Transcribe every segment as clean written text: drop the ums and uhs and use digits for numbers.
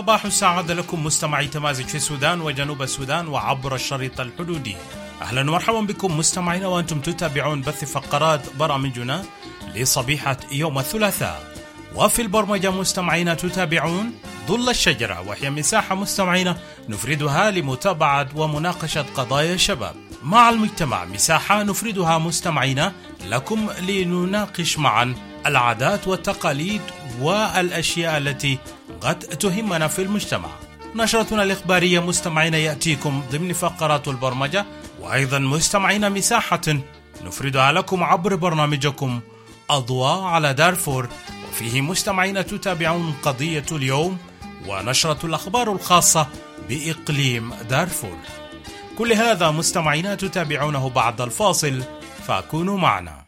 صباح السعادة لكم مستمعي تمازج في السودان وجنوب السودان وعبر الشريط الحدودي. أهلا ومرحبا بكم مستمعينا وأنتم تتابعون بث فقرات برامجنا لصبيحة يوم الثلاثاء. وفي البرمجة مستمعينا تتابعون ظل الشجرة، وهي مساحة مستمعينا نفردها لمتابعة ومناقشة قضايا الشباب مع المجتمع، مساحة نفردها مستمعينا لكم لنناقش معا العادات والتقاليد والأشياء التي قد تهمنا في المجتمع. نشرتنا الإخبارية مستمعين يأتيكم ضمن فقرات البرمجة، وأيضا مستمعين مساحة نفردها لكم عبر برنامجكم أضواء على دارفور، وفيه مستمعين تتابعون قضية اليوم ونشرة الأخبار الخاصة بإقليم دارفور. كل هذا مستمعين تتابعونه بعد الفاصل، فكونوا معنا.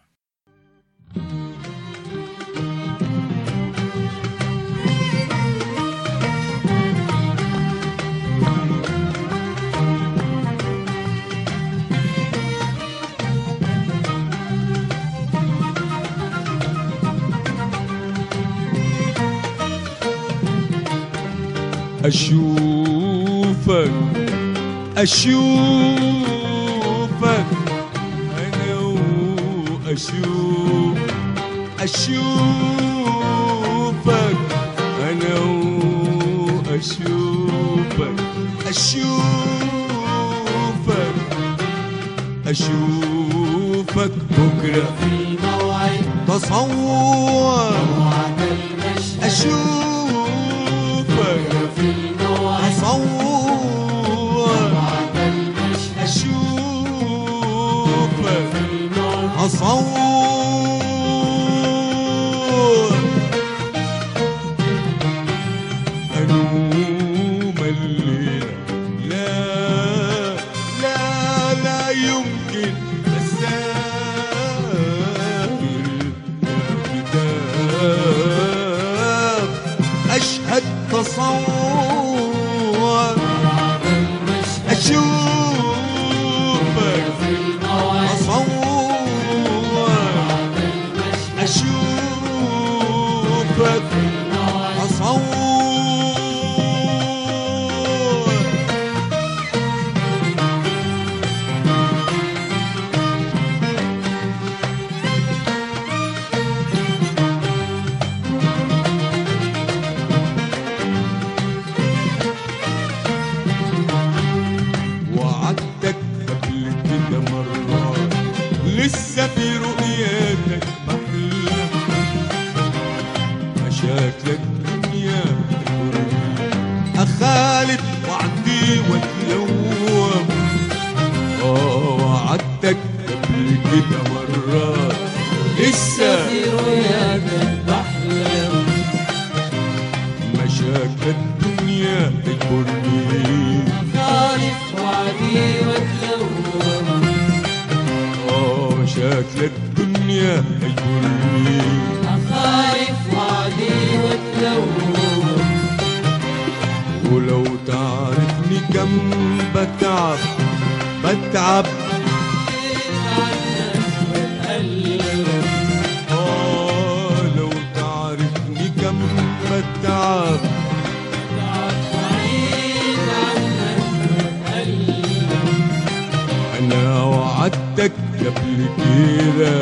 أشوفك أنا أشوفك أنا أشوفك بكرة في الموعد تصور موعد المشهد أشوفك في الموعد أصور موعد المشهد أشوفك في الموعد أصور أنوم الليلة لا يمكن أسافر يا كتاب أشهد تصور أشوفك في الموعد أصور أشوفك أصور وعدتك قبل كده مرات لسه في رؤياتك بحلم مشاكلك دنيا أخالف وعدي واتلوم وعدتك قبل كده مرات لسه في رؤياك بحلم مشاكل الدنيا تجبرني خالف وعدي واتلوم مشاكل الدنيا تجبرني أخالف وعدي واتلوم ولو تعرفني كم بتعب لو تعرفني كم بتعب أنا وعدتك قبل كده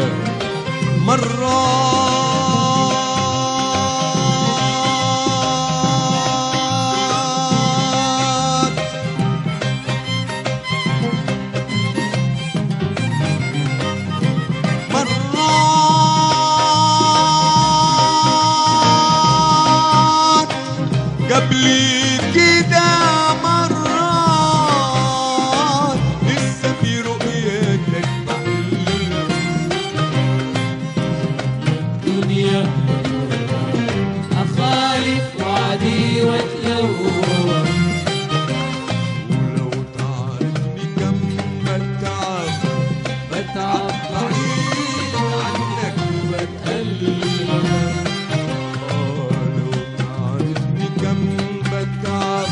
مرات قبل كده مرات لسه في رؤيتك بحلم الدنيا أخالف وعدي واتلوم ولو تعرفني كم بتعب بعيد عنك واتألم لو تعرفني كم بتعب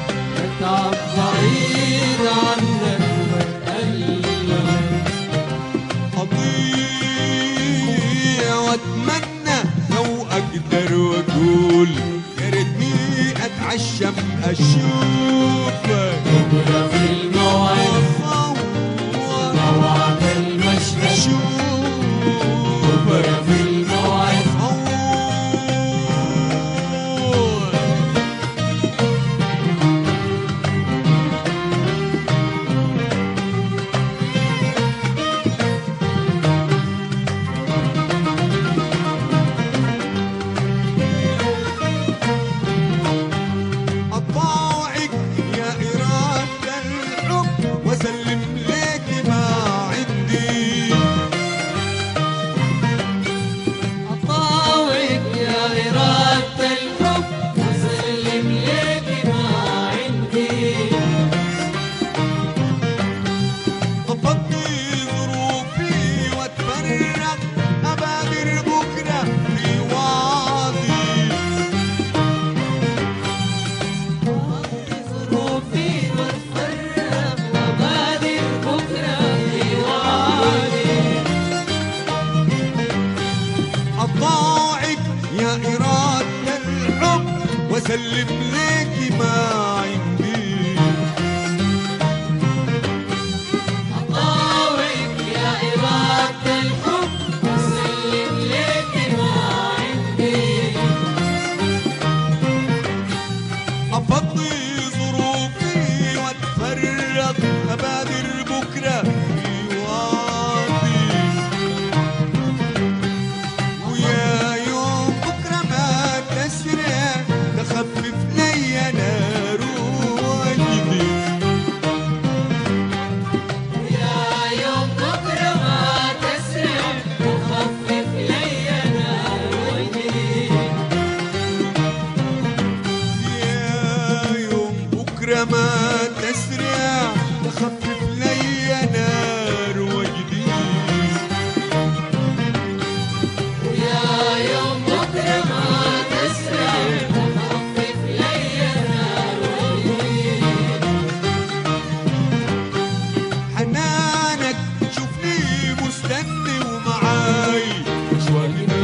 بعيد عنك واتألم أضيع وأتمنى لو أقدر وأقول يا ريتني أتعشى أشوفك بكرة في الموعد أصور موعد المشهد أشوفك بكرة في الموعد أصور أطاوعك يا إرادة الحب وأسلم لك ما عندي أطاوعك يا إرادة الحب وأسلم لك ما عندي أفضي ظروفي وأتفرق أبادر بكرة في وعدي ظروفي واتفرق وبادر بكرة في وعدي أطاوعك يا إرادة الحب وأسلم لك ما عندي أطاوعك يا إرادة الحب وأسلم لك ما عندي أفضي ظروفي وأتفرق أبادر بكرة في وعدي ويا يوم بكرة ما تسرع تخفف لي نار وجدي يا يوم بكرة ما تسرع وخفف لي نار وجهي يا يوم بكرة ما تسرع تخفف لي نار وجدي يا يوم بكرة ما تسرع وخفف لي نار وجهي حنانك شوفني مستني ومعاي أشواقنا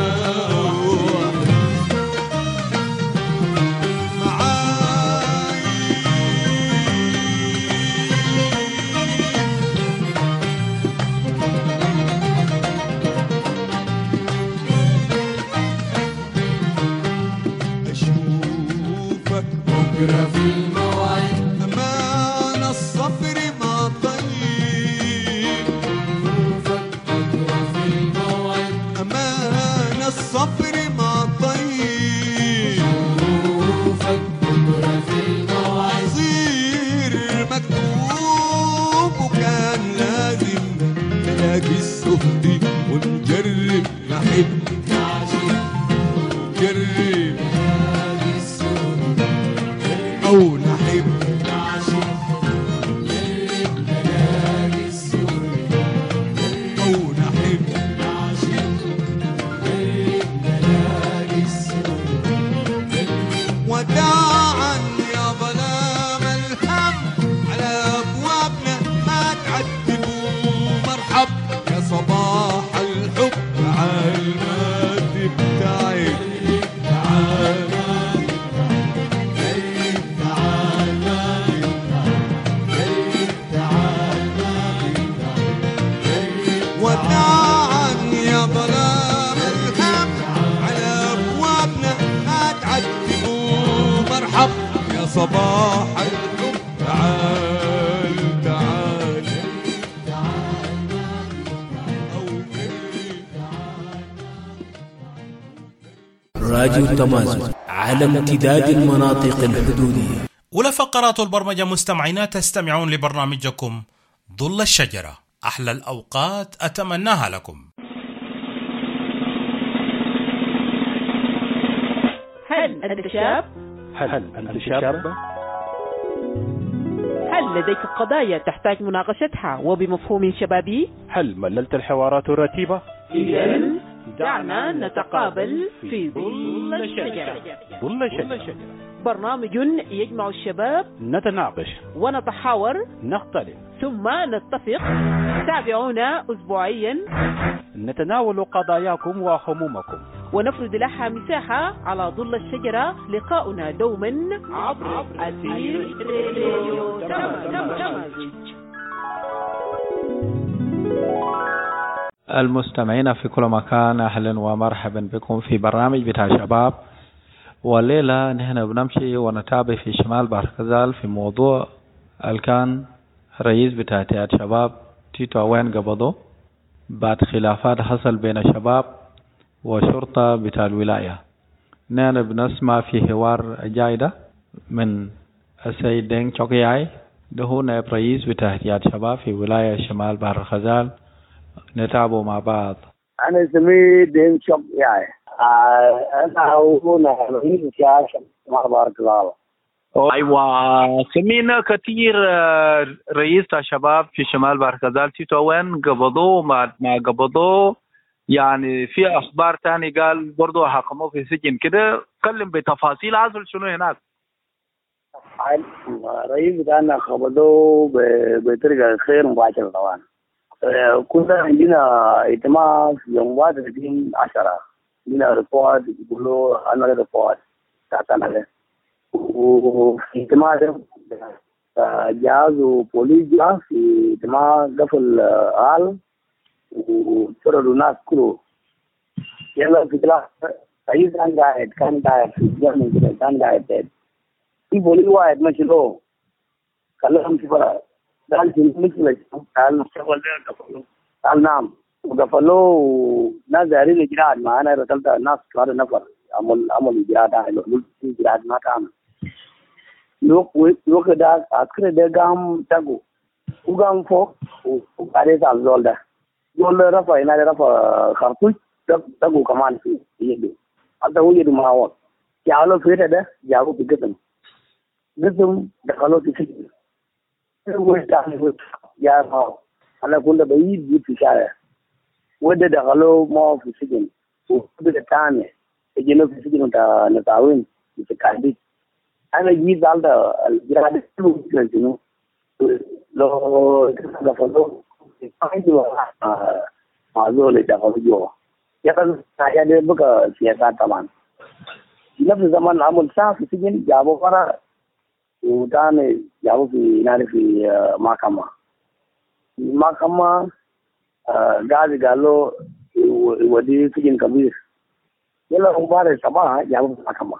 أشوفك بكرة في الموعد أمان الصبر ما طيب بكرة في الموعد أمان الصبر ما طيب شوفك بكرة في الموعد يصير مكتوب وكان لازم نلاقي السهد ونجرب نحب نجرب أو نحب أو نحب وداعا يا ظلام الهم على أبوابنا ما تعذبوا مرحب يا صباح الحب تعال ما تبتعد تعال وداعا يا ظلام الهم على أبوابنا ما تعذبوا مرحب يا صباح الحب تعال تعال راديو التمازن على امتداد المناطق الحدودية. أولى فقرات البرمجة مستمعينا، تستمعون لبرنامجكم ظل الشجرة. أحلى الأوقات أتمناها لكم. هل أنت شاب؟ هل أنت شابة؟ هل لديك قضايا تحتاج مناقشتها وبمفهوم شبابي؟ هل مللت الحوارات الرتيبة؟ إذن دعنا نتقابل في ظل الشجرة. ظل الشجرة برنامج يجمع الشباب، نتناقش ونتحاور، نختلف ثم نتفق. تابعونا أسبوعيا نتناول قضاياكم وهمومكم ونفرد لها مساحة على ظل الشجرة. لقاؤنا دوما عبر أثير راديو تماز. المستمعين في كل مكان، أهلا ومرحبا بكم في برنامج بتاع شباب. والليلة نحن بنمشي ونتابع في شمال بحر غزال في موضوع كان رئيس بتاع اتحاد شباب تيتو أوين قبضه بعد خلافات حصل بين الشباب وشرطة بتاع الولاية. نحن بنسمع في حوار جايدة من السيد دينغ تشوكياي، ده هو نائب رئيس بتاع اتحاد شباب في ولاية شمال بحر غزال. نتابعه مع بعض. أنا اسمي دينغ تشوكياي، أنا هو نائب رئيس اتحاد شمال بحر غزال. أيوة، سمينا كثير رئيس الشباب في شمال بحر غزال تيتو أوين قبضوه. ما قبضوه يعني في أخبار تاني قال برضو حكموه في سجن كده. كلم بتفاصيل حصل شنو هناك. رئيس بتاعنا قبضوه بطريقة غير مباشرة طبعا. كنا عندنا اجتماع في يوم 31/10، عندنا ريبورت يقولوا أنا ريبورت بتاعتنا. وفي اجتماع ده جاز وبوليس جاء في اجتماع قفل آل وطردوا الناس كله. يلا في كلاس رئيس كان قاعد في الجامعة كده، كان قاعد في بوليس واحد ماشي له خلاهم في برا. قال في مثل قال شغل ده قفلوا. قال نعم وقفلوا ناس دايرين إجراءات. ما أنا رسلت الناس كانوا نفر عمل إجراءات. لو في إجراءات ما كان لو كده أذكر ده قام تجو وقام فوق وقارئ على زول ده رفع هنا رفع خرطوش تجو كمان في يده. هذا هو يده ما هو جعلوا في ده جابوا في قسم دخلوا في سجن. هو يستعمل يا ما أنا كنت بعيد في الشارع وده دخلوا ما في سجن. وده الثاني يجينا في سجن نتعاون نتكلم. أنا جيت على الجراد كله لو دخلوا عندي معزول دخلوا جوا. يا saya dia buka siasat taman. Nafs zaman amul sah في سجن جابوا برا وتاني جابوا في نادي في محكمة قالوا يودي سجن كبير. يلا مبارك صباح جابوا في محكمة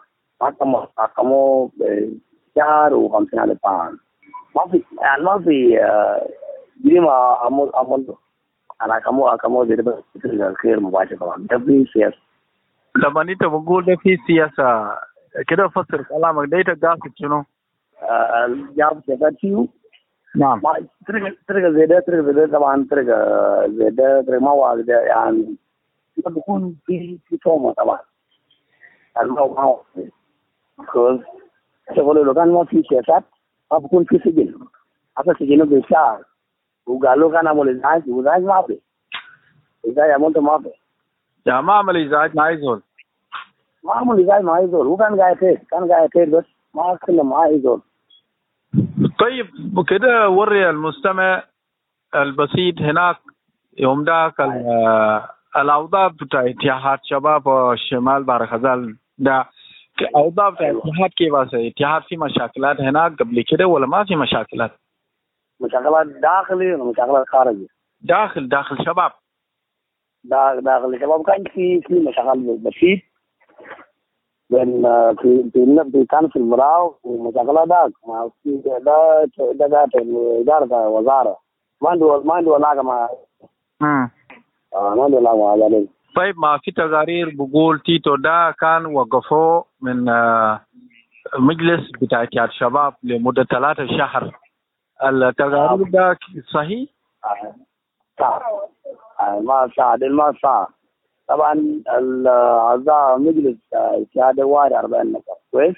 بشهر و50,000 pound. ما في جريمة عمل أنا كمو زي ده غير مباشر طبعا. ده في سياسة. لما أنت بقول ده في سياسة كده فسر كلامك ده تقصد شنو؟ جاب سياسات فيه. نعم. طريقة زي ده طبعا طريقة زي ده طريقة ما واحد يعني بيكون في تومة طبعا. ما هو because شغله لو كان ما في سياسات ما بيكون في سجن. هذا سجنه بشهر وقالوا كان عمل إزعاج وإزعاج ما في. إزعاج عملته ما في. يا ما عمل إزعاج ما يزول. ما عمل إزعاج ما يزول. هو كان قاعد بس ما أتكلم معاه يزول. طيب كده وري المستمع البسيط هناك يوم داك الأوضاع بتاع اتحاد شباب شمال بحر غزال ده أوضاع بتاع اتحاد كيف اتحاد في مشاكلات هناك قبل كده ولا ما في مشاكلات؟ مشاكلات داخلي ومشاكلات خارجي. داخل شباب. داخل شباب كان في مشاكل بسيط بين في كان في المراو ومشاكلات داك ما في ده إدارة وزارة ما عنده علاقة مع ما عنده علاقة مع ذلك. طيب ما في تقارير بقول تيتو ده كان وقفوه من مجلس بتاع اتحاد شباب لمدة 3 شهر. التقارير ده صحيح؟ صح. ما صح. طبعا الأعضاء مجلس اتحاد واحد 40 نفر كويس.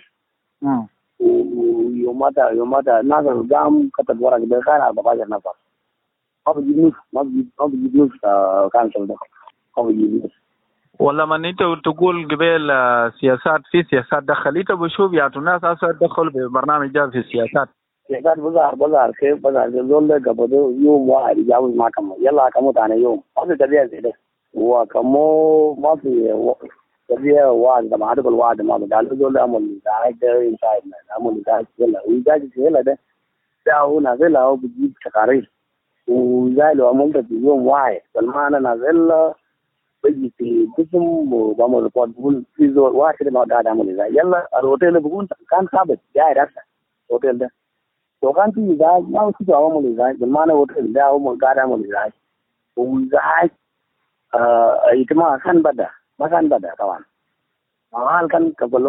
ويوماتها الناس اللي قام كتب ورق ده كان 14 نفر. ما بيجيب نفس كانسل ده. ما بيجيب نفس. ولا ما انت تقول قبل سياسات في سياسات دخلت بشوف يا الناس هسه دخلوا ببرنامج ده في السياسات. سياسات بظهر كيف بظهر زول ده قبضوا يوم واحد يجاوز محكمة. يلا حكموا ثاني يوم. هذا طبيعي ده. وكمو ما في تبيه واحد طبعا هذا الواحد ما قالوا دول عمل زايد انسايد عمل زايد ولا وزايد ولا ده هو نازل هو بيجيب تقارير وزايد عملت في يوم واحد فلما انا نازل بيجي في قسم وبعمل ريبورت بقول في زول واحد ما قاعد عمل زايد يلا الهوتيل بقول كان ثابت جاي راسه الهوتيل ده وكان في زايد ما في عمل زايد لما انا الهوتيل ده هو قاعد عمل زايد وزايد اجتماع ما كان بدأ طبعا حال كان قبله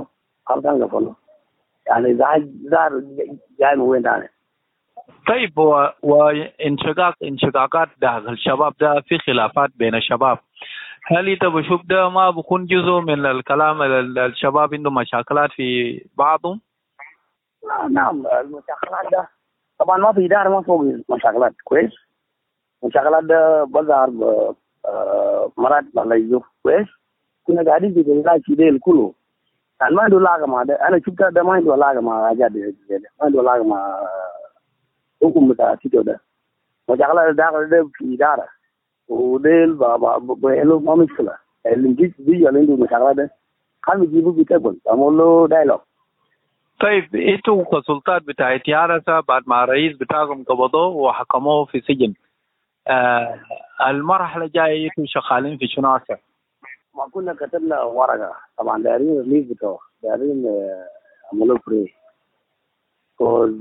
يعني زار جاي من وين ثاني. طيب وانشقاقات داخل الشباب ده في خلافات بين الشباب، هل انت بشوف ده ما بكون جزء من الكلام الشباب عندهم مشاكلات في بعضهم؟ نعم المشاكلات ده طبعا ما في إدارة ما فوق مشاكلات كويس. مشاكلات ده بظهر مرات ما يجوا كويس. كنا قاعدين في العلاج ديل كله كان ما عنده علاقة مع ده. أنا شفت ده ما عنده علاقة مع حاجات دي ما عنده علاقة مع حكم بتاع سيتو ده. مشاكلات داخل ده في إدارة وديل بيعملوا ما مشكلة اللي بيجي عنده مشاكلات ده كان بيجيبوا بيتقبل عمل له دايلوج. طيب انتوا كسلطات بتاع اتيارسة بعد ما الرئيس بتاعكم قبضوه وحكموه في سجن، المرحلة الجاية انتوا شغالين في شنو هسه؟ ما كنا كتبنا ورقة طبعا دارين ريليز بتوع دارين عملوا فري كوز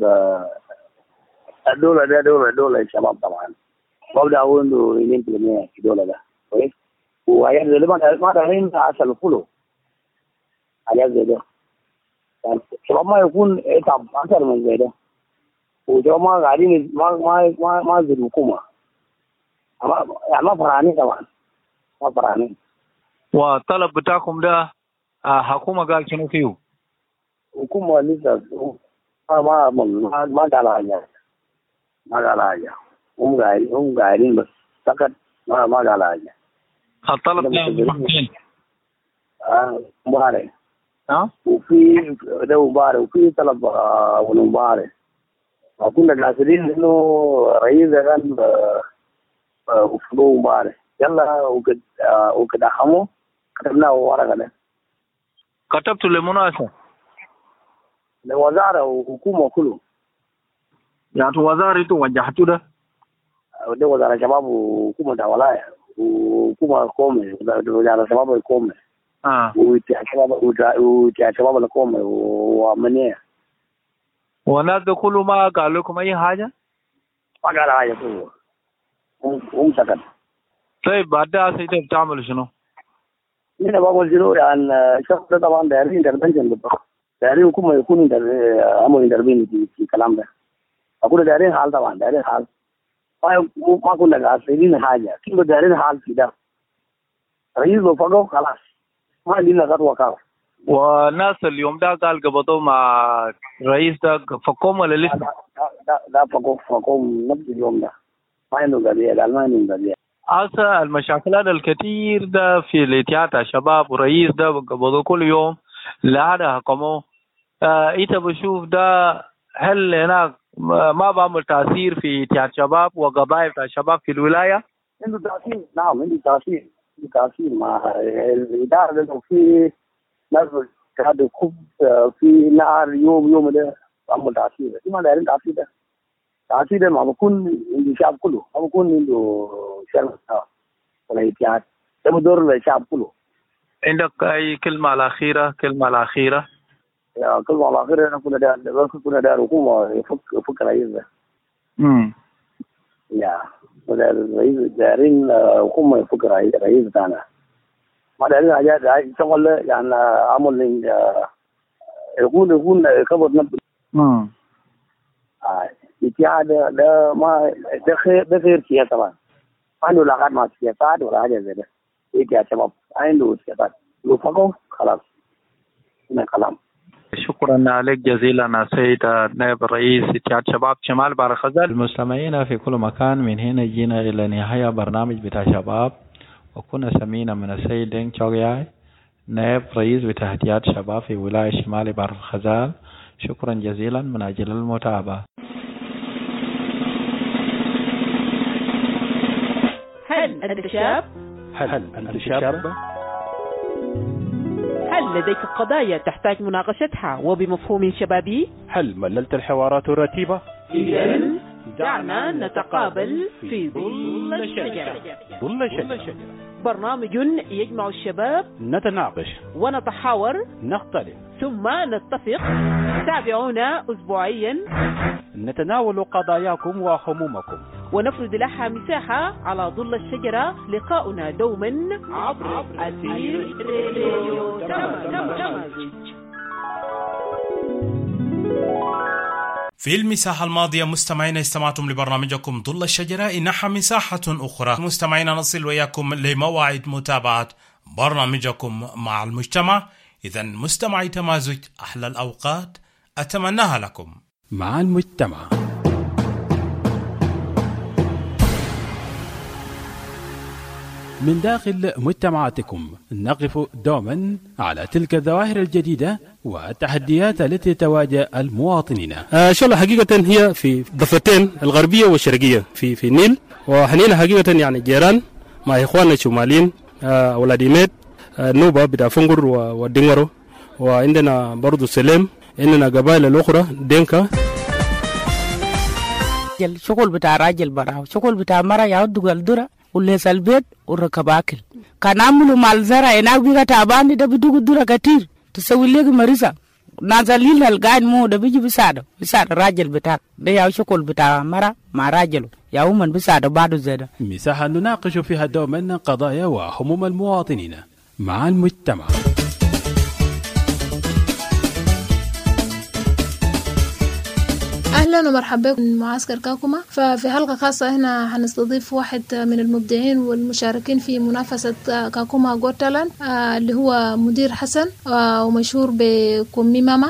الدولة الشباب طبعا ببدأ عنده يمين بالمية في الدولة ده كويس وهيك زي ما دارين عسل كله على زي ده يعني الشباب ما يكون يتعب أكثر من زي ده وشباب ما قاعدين ما زي الحكومة يعني ما فرحانين طبعا ما فرحانين. والطلب بتاعكم ده حكومة قال شنو فيه؟ حكومة لسه ما قال حاجة هم قاعدين بس سكت ما قال حاجة. الطلب ده فين؟ مبارك وفي ده مبارك وفي طلب مبارك وكنا قاصدين إنه رئيس كان وفقوا مبارك يلا وقد أخموا كتبنا ورقة ده. كتبتوا لمناسبة؟ لوزارة وحكومة كله. يعني وزارة وجهتوا ده وزارة شباب وحكومة ولاية وحكومة قومي وزارة شباب القومي واتحاد شباب القومي وأمنية. والناس ده كله ما قال لكم أي حاجة؟ ما قال حاجة كله هم سكت. طيب بعد ده سيدي بتعملوا شنو؟ هنا بقول شنو يعني الشخص ده طبعا دايرين انترفنشن بالضبط دايرين حكومة يكون عمل انترفين في الكلام ده. أقول دايرين حال طبعا دايرين حال ما كنا قاصدين حاجة كله دايرين حال في ده. رئيس لو فقوا خلاص ما لنا خطوة كاف. والناس اليوم ده قال قبضوا مع رئيس ده فقوم ولا لسه؟ ده فقوم نفس اليوم ده ما عنده قضية قال ما عنده قضية. هسه المشاكلات الكثير ده في الاتحاد الشباب ورئيس ده قبضوا كل يوم لهذا حكموه. انت بشوف ده هل هناك ما بعمل تأثير في اتحاد الشباب وقضايا الشباب في الولاية؟ عنده تأثير نعم عنده تأثير مع الإدارة لأنه في ناس هذا في نهار يوم ده بعمل تأثير ما دايرين تأثير ده ما بكون عند الشعب كله ما بكون عنده شرط ولا اتحاد ده بدور للشعب كله. عندك أي كلمة الأخيرة؟ كلمة الأخيرة أنا كنا دار حكومة يفك رئيس ده. يا الرئيس دارين حكومة يفك رئيس بتاعنا ما دارين حاجات شغل يعني عمل يكون كبر نفسه. الاتحاد ده ما ده خير سياسة طبعا ما عنده علاقات مع السياسات ولا حاجة زي ده. الاتحاد شباب عنده سياسات لو فقوا خلاص هنا كلام. شكرا عليك جزيلا سيد نائب الرئيس اتحاد شباب شمال بحر الغزال. المستمعين في كل مكان، من هنا جينا إلى نهاية برنامج بتاع شباب، وكنا سمينا من السيد دينغ تشوغياي نائب رئيس بتاع اتحاد شباب في ولاية شمال بحر الغزال. شكرا جزيلا من أجل المتابعة. هل أنت شاب؟ هل أنت شاب؟ هل لديك قضايا تحتاج مناقشتها وبمفهوم شبابي؟ هل مللت الحوارات الرتيبة؟ إذن دعنا نتقابل في ظل الشجرة. ظل الشجرة، برنامج يجمع الشباب، نتناقش، ونتحاور، نختلف، ثم نتفق. تابعونا أسبوعيا، نتناول قضاياكم وهمومكم، ونفرد لها مساحة على ظل الشجرة. لقاؤنا دوما عبر أثير راديو تمازج. في المساحة الماضية مستمعينا استمعتم لبرنامجكم ظل الشجرة. إنها مساحة أخرى مستمعينا نصل وياكم لموعد متابعة برنامجكم مع المجتمع. إذن مستمعي تمازج، أحلى الأوقات أتمناها لكم مع المجتمع. من داخل مجتمعاتكم نقف دوما على تلك الظواهر الجديدة والتحديات التي تواجه المواطنين. شغلة حقيقة هي في ضفتين الغربية والشرقية في النيل، وحنينا حقيقة يعني جيران مع إخواننا الشماليين، أولاد إيميت، نوبة بتاع فنقر والدنغرو، وعندنا برضو سليم، عندنا قبائل الأخرى دينكا. شغل بتاع راجل براو، شغل بتاع مرة يعود الدرة وليس البيت وركب أكل. كان عملوا مع الزرع هناك بيجا تعبان، ده بدوق الدرة كتير تسوي لك مريسة نازلين القاعد مو ده بيجي بيساعد الراجل بتاعك. ده يا شغل بتاع مرة مع راجله يا من بيساعد بعده زيادة. مساحة نناقش فيها دوما قضايا وهموم المواطنين مع المجتمع. أهلا ومرحبا بكم من معسكر كاكوما. ففي حلقة خاصة هنا هنستضيف واحد من المبدعين والمشاركين في منافسة كاكوما غوت تالنت، اللي هو مدير حسن ومشهور بكومي ماما.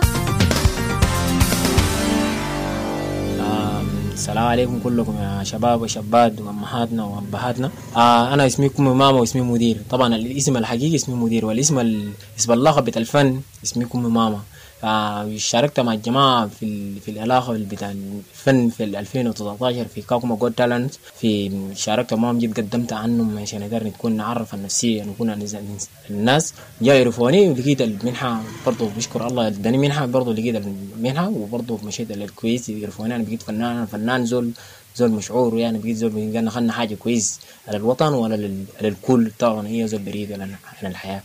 السلام عليكم كلكم يا شباب وشابات وأمهاتنا وأبهاتنا. أنا اسمي كومي ماما واسمي مدير. طبعا الاسم الحقيقي اسمي مدير، والاسم اللقب بتاع الفن اسمي كومي ماما. شاركت مع الجماعة في العلاقة بتاع الفن في 2019 في كاكوما غوت تالنت. شاركت معهم، جيت قدمت عنهم عشان نقدر نكون نعرف النفسية، نكون الناس جاي يعرفوني، ولقيت المنحة برضو بشكر الله اداني منحة، برضو لقيت المنحة وبرضو مشيت للكويس يعرفوني. أنا بقيت فنان زول مشعور، يعني بقيت زول بقينا خلنا حاجة كويس على الوطن ولا للكل. طبعا هي زول بريد عن الحياة.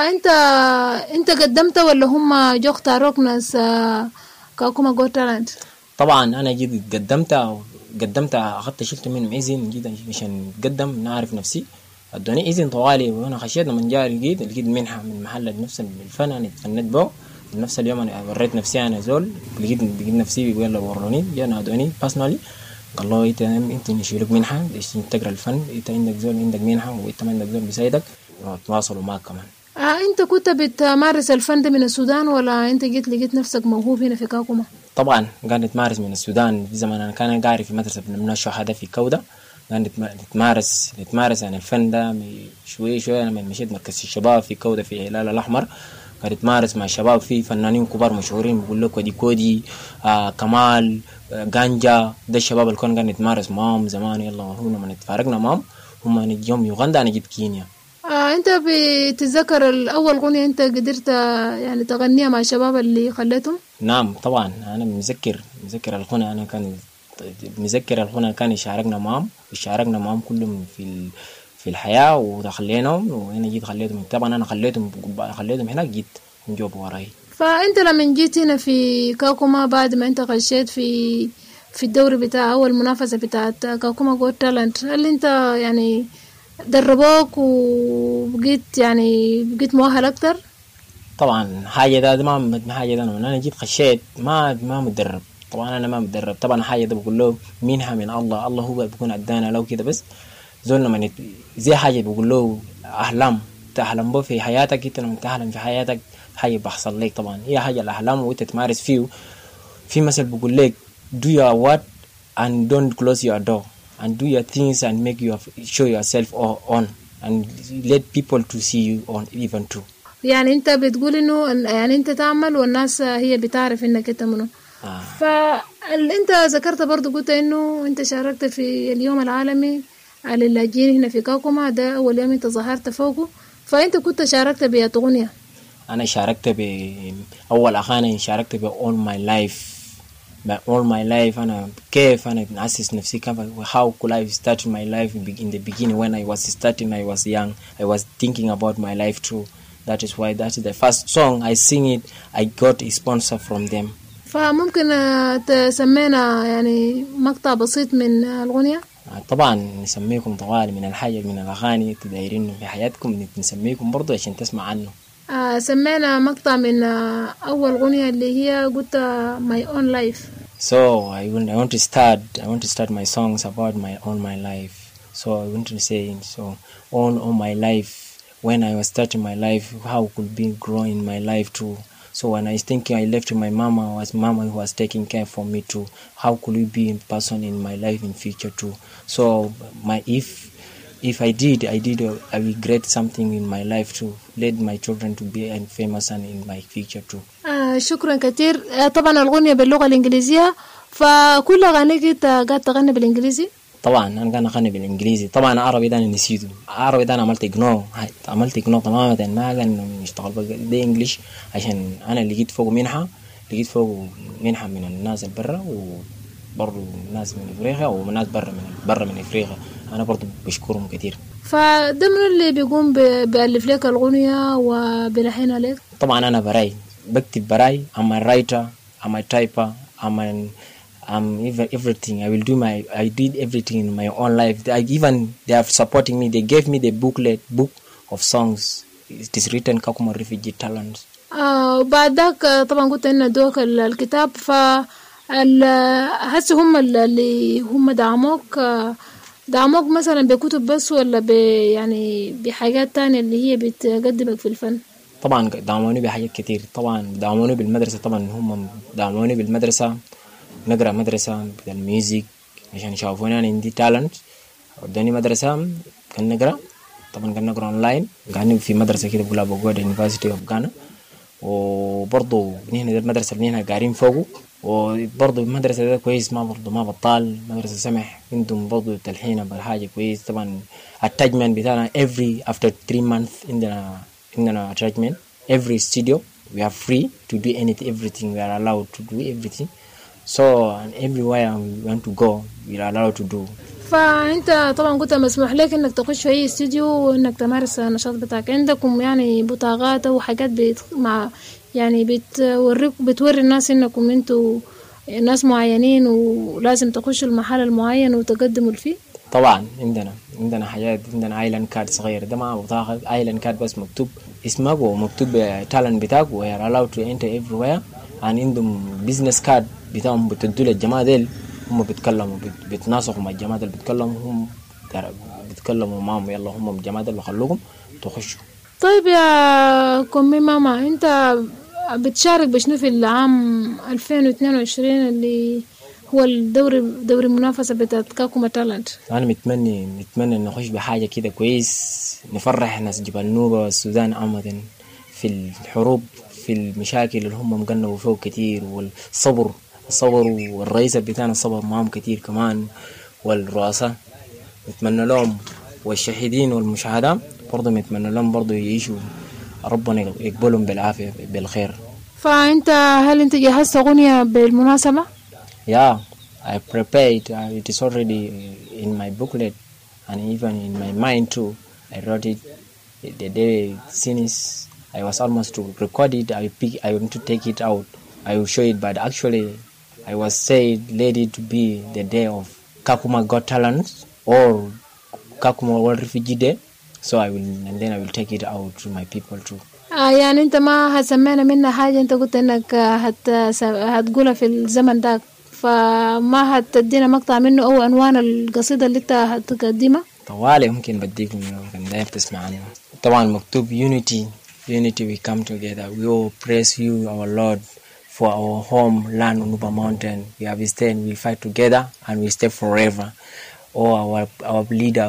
فأنت قدمت ولا هم جو اختاروك ناس كاكوما غوت تالنت؟ طبعا أنا جيت قدمت أخذت شلت منهم إذن جيت عشان أقدم نعرف نفسي. ادوني إذن طوالي، وأنا خشيت لما جاء لقيت منحة من محل نفس الفن أنا اتفنيت به. نفس اليوم أنا وريت نفسي أنا زول، لقيت نفسي بيقول له وروني، جانا ادوني باسنالي قال له أنت نشيلك منحة عشان تقرأ الفن، أنت عندك زول عندك منحة وأنت ما عندك زول بيساعدك وتواصلوا معك كمان. انت كنت بتمارس الفن ده من السودان ولا انت لقيت نفسك موهوب هنا في كاكوما؟ طبعا قاعد نتمارس من السودان. في زمان انا كان قاعد في مدرسه من الشهداء في كوده، قاعد نتمارس عن الفن ده شوي. انا مشيت مركز الشباب في كوده في الهلال الاحمر، قاعد نتمارس مع الشباب في فنانين كبار مشهورين، بقول لك كودي كمال غانجا. ده الشباب اللي كنا قاعد نتمارس معهم زمان. يلا هنا ما نتفارقنا معهم، هم نجيهم يوغندا انا جيت كينيا. انت بتتذكر الاول غنية انت قدرت يعني تغنيها مع الشباب اللي خليتهم؟ نعم طبعا انا مذكر الغنى. انا كان مذكر الغنى كان يشاركنا معهم كلهم في الحياة ودخليناهم، وانا جيت خليتهم. طبعا انا خليتهم هناك، جيت نجوب وراي. فانت لما جيت هنا في كاكوما بعد ما انت غشيت في الدوري بتاع اول منافسة بتاعت كاكوما غوت تالنت، هل انت يعني دربوك بقيت مؤهل أكتر؟ طبعا حاجة ده ما حاجة ده أنا جيت خشيت ما مدرب. طبعا أنا ما مدرب. طبعا حاجة ده بقول له منها من الله هو بيكون عدانا لو كده. بس زولنا من زي حاجة بقول له أحلام تحلم به في حياتك. أنت لما تحلم في حياتك حاجة بحصل لك. طبعا هي حاجة الأحلام وأنت تمارس فيه. في مثل بقول لك do your what and don't close your door and do your things and show yourself on and let people to see you on even too. يعني انت بتقول انه يعني انت تعمل والناس هي بتعرف انك انت منه. فانت ذكرت برضو قلت انه انت شاركت في اليوم العالمي للاجئين هنا في كاكوما، ده اول يوم انت ظهرت فوقه. فانت كنت شاركت بأغنية. أنا شاركت أول أغاني شاركت all my life. All my life أنا كيف أنا نأسس نفسي كيف how could I start my life in the beginning when I was starting I was young I was thinking about my life too. That is why that is the first song I sing it. I got a sponsor from them. فممكن تسمينا يعني مقطع بسيط من الأغنية؟ طبعا نسميكم طوال من الحاجة من الأغاني تدايرينه في حياتكم نسميكم برضو عشان تسمع عنه. سمينا مقطع من أول أغنية اللي هي قلت my own life. So I want to start my songs about my life. So I want to say so all my life when I was starting my life how could be growing my life too. So when I was thinking I left my mama who was taking care for me too. How could we be a person in my life in future too? So if I did I will create something in my life to lead my children to be famous and in my future too. شكرا كتير. طبعا الأغنية باللغة الإنجليزية فكل أغانيك قاعد تغني بالإنجليزي؟ طبعا أنا قاعد أغني بالإنجليزي. طبعا العربي ده أنا نسيته. العربي ده أنا عملت إجنو تماما ما قاعد نشتغل ده إنجليش عشان أنا لقيت فوق منحة من الناس البرة وبرضو ناس من إفريقيا وناس برا من إفريقيا. أنا برضو بشكرهم كتير. فده من اللي بيقوم بألف لك الأغنية وبلحنها لك؟ طبعا أنا براي بكتب براي. I'm a writer, I'm a typer, I'm everything. I did everything in my own life. They are supporting me. They gave me the book of songs. It is written Kakuma Refugee Talents. وبعد ذاك طبعا قلت إن دوك الكتاب هسه هم اللي هم دعموك مثلا بكتب بس ولا يعني بحاجات تانية اللي هي بتقدمك في الفن؟ طبعا دعموني بحاجات كتير. طبعا دعموني بالمدرسة. طبعا هم دعموني بالمدرسة نقرأ مدرسة بالميوزك عشان يشوفوني أنا عندي تالنت. وداني مدرسة كان نقرأ. طبعا كان نقرأ أونلاين. قاعدين في مدرسة كده بقولها بقوة University of Ghana. وبرضو نحن المدرسة اللي نحن قاعدين فوقه. وبرضو المدرسة ده كويس ما بطال. مدرسة سمح عندهم برضو تلحينة بالحاجة كويس. طبعا attachment بتاعنا after 3 months عندنا attachment. Every studio we are free to do everything. We are allowed to do everything. So and everywhere we want to go we are allowed to do. فأنت طبعا قلت مسموح لك إنك تخش في أي استوديو وإنك تمارس النشاط بتاعك. عندكم يعني بطاقات أو حاجات يعني بتوري الناس إنكم أنتوا ناس معينين ولازم تخشوا المحل المعين وتقدموا فيه؟ طبعا عندنا حاجات. عندنا ايلاند كارد صغير. ده ما بطاقة ايلاند كارد بس مكتوب اسمك ومكتوب تالنت بتاعك و are allowed to enter everywhere. عندهم بيزنس كارد بتاعهم بتدوا للجماعة ديل. هم بيتكلموا بيتناسقوا مع الجماعة اللي بيتكلموا معهم. يلا هم الجماعة اللي بخلوكم تخشوا. طيب يا كومي ماما انت بتشارك بشنو في العام 2022 اللي هو دوري منافسة بتاعت كاكوما تالنت؟ أنا متمنى إن نخش بحاجة كده كويس نفرح ناس جبال نوبة والسودان عامة في الحروب في المشاكل اللي هم مقنبوا فوق كتير. والصبر والرئيس بتاعنا الصبر معهم كتير كمان. والرؤساء نتمنى لهم والشهيدين والمشاهدات برضو نتمنى لهم برضو يعيشوا ربنا يقبلهم بالعافية بالخير. فأنت هل أنت جهزت أغنية بالمناسبة؟ Yeah, I prepared. It is already in my booklet and even in my mind too. I wrote it the day since I was almost to record it. I want to take it out. I will show it, but actually I was said let it to be the day of Kakuma Got Talent or Kakuma World Refugee Day. So I will take it out to my people too. يعني أنت ما هتسمعنا منها حاجة. أنت قلت إنك هتقولها في الزمن ده فما هتدينا مقطع منه أو عنوان القصيدة اللي أنت هتقدمها؟ طوالي ممكن بديكم كان داير تسمع عنها. طبعا مكتوب unity we come together. We all praise you our Lord for our home land Nuba Mountain. We have stayed, we fight together and we stay forever. Oh our leader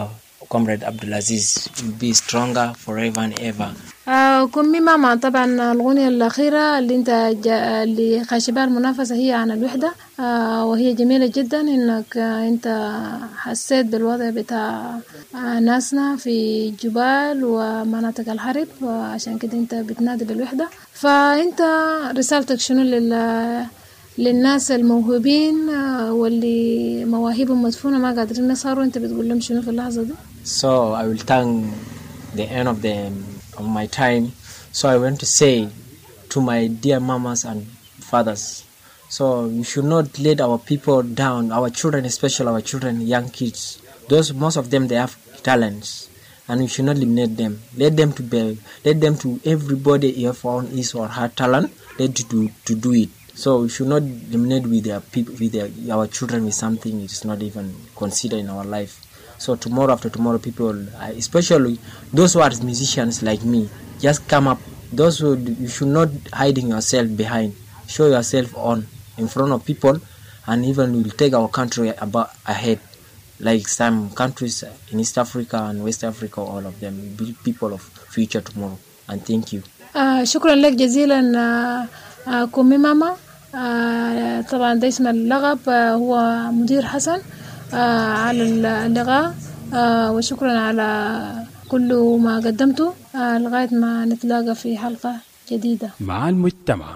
Comrade Abdulaziz will be stronger forever and ever. كمي ماما طبعا الأغنية الأخيرة اللي انت اللي خاشبها المنافسة هي عن الوحدة، وهي جميلة جدا انك انت حسيت بالوضع بتاع ناسنا في جبال ومناطق الحرب، وعشان كده انت بتنادي بالوحدة. فانت رسالتك شنو للناس الموهوبين واللي مواهبهم مدفونة ما قادرين يصاروا، انت بتقول لهم شنو في اللحظة دي؟ So I will thank the end of my time. So I want to say to my dear mamas and fathers, so you should not let our people down, our children, especially our children, young kids. Most of them, they have talents, and we should not eliminate them. Let them to everybody here found his or her talent, let to do it. So we should not eliminate with our children with something it is not even considered in our life. So tomorrow after tomorrow, people, especially those who are musicians like me, just come up. Those who you should not hiding yourself behind. Show yourself on in front of people, and even will take our country ahead. Like some countries in East Africa and West Africa, all of them be people of future tomorrow. And thank you. شكرا لك جزيلا كومي ماما. طبعا ده اسم اللقب، هو مدير حسن على اللغة، وشكرا على كل ما قدمته. لغاية ما نتلاقى في حلقة جديدة مع المجتمع.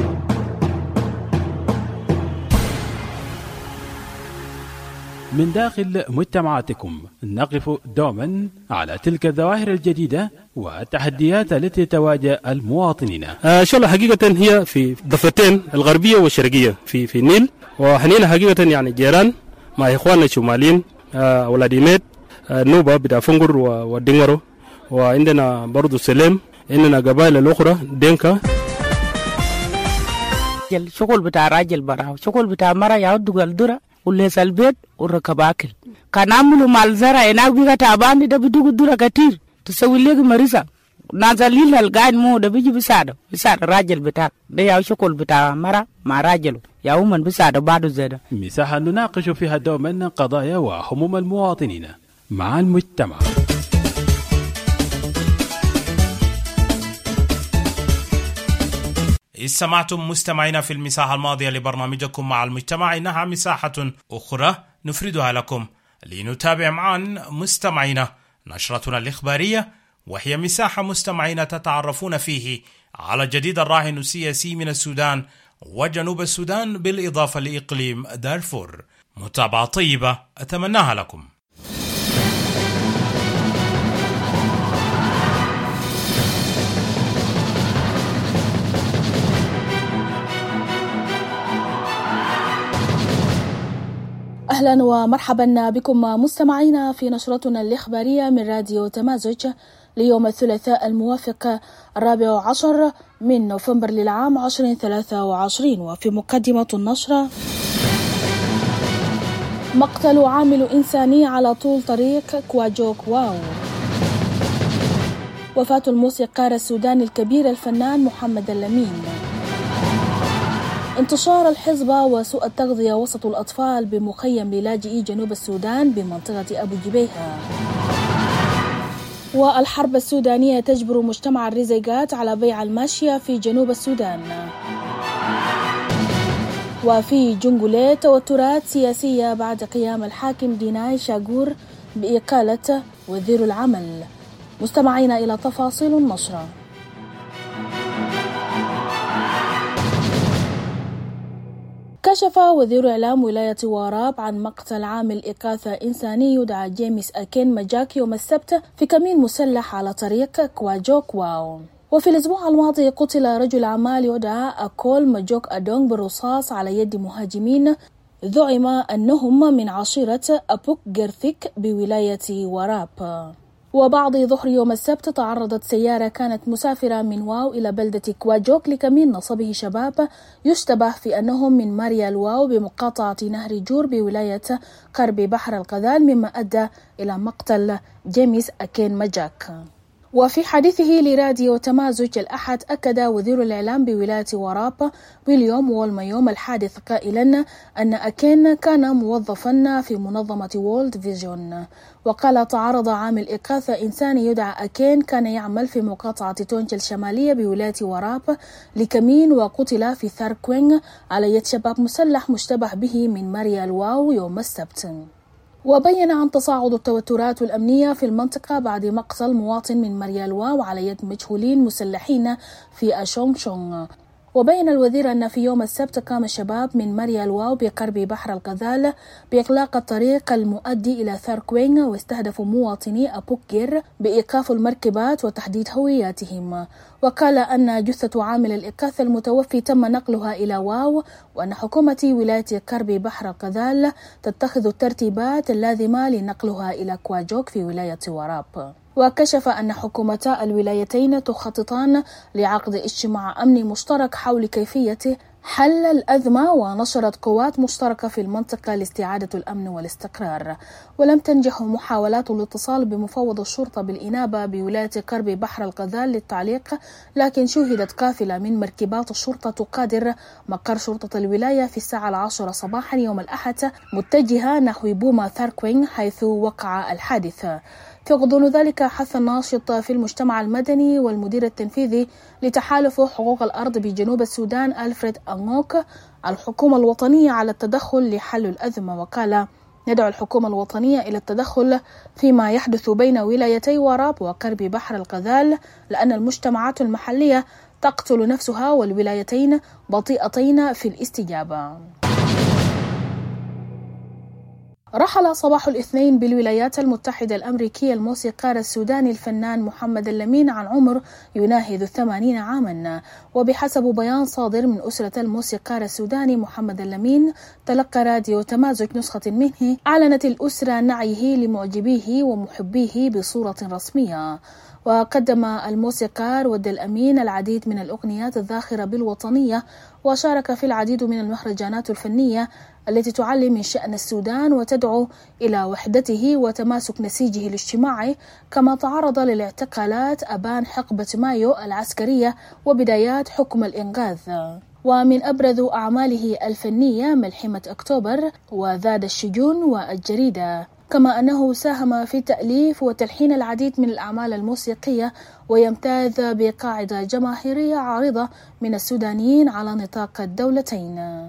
من داخل مجتمعاتكم نقف دوما على تلك الظواهر الجديدة والتحديات التي تواجه المواطنين. شغلة حقيقة هي في ضفتين الغربية والشرقية في النيل، وحنينا حقيقة يعني جيران مع إخواننا الشماليين، ولاديميت، نوبة بتاع فنقر والدنغرو، وعندنا برضو سليم، عندنا قبائل الأخرى دينكا. شغل بتاع راجل براو، شغل بتاع مرة يعود الدرة وليس البيت وركب أكل. كان عملوا مال زرع هناك بيجا تعبان ده بدوق الدرة كتير تسوي لك مريسة نازلين القاعد مو ده بيجي بيساعد راجل بتاعك ده يا شغل بتاع مرة مع راجله يا من بيساعد بعده زيادة. مساحة نناقش فيها دوما قضايا وهموم المواطنين مع المجتمع. استمعتم مستمعينا في المساحة الماضية لبرنامجكم مع المجتمع، إنها مساحة أخرى نفردها لكم لنتابع معا مستمعينا نشرتنا الإخبارية، وهي مساحة مستمعينا تتعرفون فيه على جديد الراهن السياسي من السودان وجنوب السودان بالإضافة لإقليم دارفور. متابعة طيبة أتمناها لكم. أهلا ومرحبا بكم مستمعينا في نشرتنا الإخبارية من راديو تمازج ليوم الثلاثاء الموافق 14 من نوفمبر للعام 2023. وفي مقدمة النشرة: مقتل عامل إنساني على طول طريق كواجوك واو. وفاة الموسيقار السوداني الكبير الفنان محمد اللمين. انتشار الحصبة وسوء التغذية وسط الأطفال بمخيم للاجئي جنوب السودان بمنطقة أبو جبيهة. والحرب السودانية تجبر مجتمع الرزيقات على بيع الماشية في جنوب السودان. وفي جنجولة توترات سياسية بعد قيام الحاكم ديناي شاغور بإقالة وزير العمل. مستمعين إلى تفاصيل النشرة. كشف وزير إعلام ولاية واراب عن مقتل عامل إغاثة إنساني يدعى جيمس أكين مجاك يوم السبت في كمين مسلح على طريق كواجوك واو. وفي الأسبوع الماضي قتل رجل أعمال يدعى أكول مجوك أدونغ بالرصاص على يد مهاجمين زعم أنهم من عشيرة أبوك جرثيك بولاية واراب. وبعد ظهر يوم السبت تعرضت سيارة كانت مسافرة من واو إلى بلدة كواجوك لكمين نصبه شباب يشتبه في أنهم من ماريا الواو بمقاطعة نهر جور بولاية قرب بحر القذال، مما أدى إلى مقتل جيمس أكين مجاك. وفي حديثه لراديو تمازج الأحد أكد وزير الإعلام بولاية وراب ويليام وولمايوم الحادث قائلا أن أكين كان موظفا في منظمة وولد فيجن. وقال تعرض عامل إغاثة إنساني يدعى أكين كان يعمل في مقاطعة تونجل الشمالية بولاية وراب لكمين وقتل في ثاركوين على يد شباب مسلح مشتبه به من ماريا الواو يوم السبت. وبين عن تصاعد التوترات الأمنية في المنطقة بعد مقتل مواطن من ماريا الواو على يد مجهولين مسلحين في أشونغ. وبين الوزير أن في يوم السبت قام الشباب من ماريا الواو بقرب بحر الغزال بإغلاق الطريق المؤدي إلى ثاركوين واستهدفوا مواطني أبوكير بإيقاف المركبات وتحديد هوياتهم. وقال أن جثة عامل الإغاثة المتوفي تم نقلها إلى واو وأن حكومة ولاية قرب بحر الغزال تتخذ الترتيبات اللازمة لنقلها إلى كواجوك في ولاية وراب. وكشف أن حكومتا الولايتين تخططان لعقد اجتماع أمني مشترك حول كيفية حل الأزمة، ونشرت قوات مشتركة في المنطقة لاستعادة الأمن والاستقرار. ولم تنجح محاولات الاتصال بمفوض الشرطة بالإنابة بولاية قرب بحر الغزال للتعليق، لكن شوهدت قافلة من مركبات الشرطة تقادر مقر شرطة الولاية في الساعة 10 صباحا يوم الأحد متجهة نحو بوما ثاركوين حيث وقع الحادث. في غضون ذلك حث الناشط في المجتمع المدني والمدير التنفيذي لتحالف حقوق الأرض بجنوب السودان ألفريد أنغوك الحكومة الوطنية على التدخل لحل الأزمة، وقال: ندعو الحكومة الوطنية إلى التدخل فيما يحدث بين ولايتي وراب وقرب بحر الغزال، لأن المجتمعات المحلية تقتل نفسها والولايتين بطيئتين في الاستجابة. رحل صباح الاثنين بالولايات المتحدة الأمريكية الموسيقار السوداني الفنان محمد اللمين عن عمر يناهز 80 عاما. وبحسب بيان صادر من أسرة الموسيقار السوداني محمد اللمين تلقى راديو تمازج نسخة منه، أعلنت الأسرة نعيه لمعجبيه ومحبيه بصورة رسمية. وقدم الموسيقار ود الأمين العديد من الأغنيات الذاخرة بالوطنية، وشارك في العديد من المهرجانات الفنية التي تعلي من شأن السودان وتدعو إلى وحدته وتماسك نسيجه الاجتماعي، كما تعرض للاعتقالات أبان حقبة مايو العسكرية وبدايات حكم الإنقاذ. ومن أبرز أعماله الفنية ملحمة أكتوبر وذاد الشجون والجريدة، كما أنه ساهم في تأليف وتلحين العديد من الأعمال الموسيقية، ويمتاز بقاعدة جماهيرية عريضة من السودانيين على نطاق الدولتين.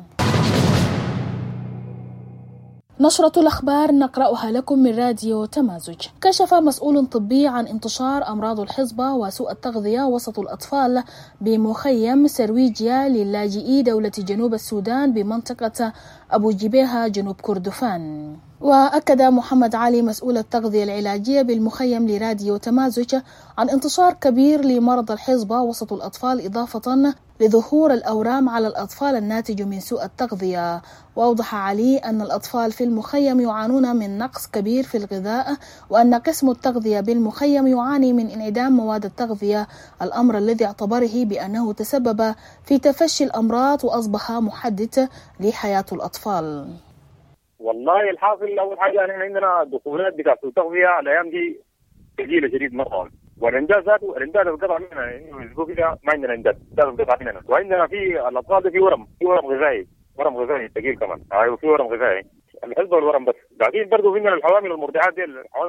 نشرة الأخبار نقرأها لكم من راديو تمازج. كشف مسؤول طبي عن انتشار أمراض الحصبة وسوء التغذية وسط الأطفال بمخيم سرويجيا للاجئي دولة جنوب السودان بمنطقة أبو جبيهة جنوب كردفان. وأكد محمد علي مسؤول التغذية العلاجية بالمخيم لراديو تمازج عن انتشار كبير لمرض الحصبة وسط الأطفال، إضافة لظهور الأورام على الأطفال الناتج من سوء التغذية. وأوضح علي أن الأطفال في المخيم يعانون من نقص كبير في الغذاء، وأن قسم التغذية بالمخيم يعاني من انعدام مواد التغذية، الأمر الذي اعتبره بأنه تسبب في تفشي الأمراض وأصبح محدد لحياة الأطفال. والله الحاصل أول حاجة نحن عندنا دخولات بتاعت التغذية الأيام دي ثقيلة شديد مرة، والإنجاز ذاته الإنجاز القطع مننا إنه يسبوع كده ما عندنا إنجاز القطع مننا، وعندنا في الأطفال ده في ورم غذائي ثقيل كمان، وفي ورم غذائي الحصبة والورم، بس قاعدين برضه عندنا الحوامل المرضعات دي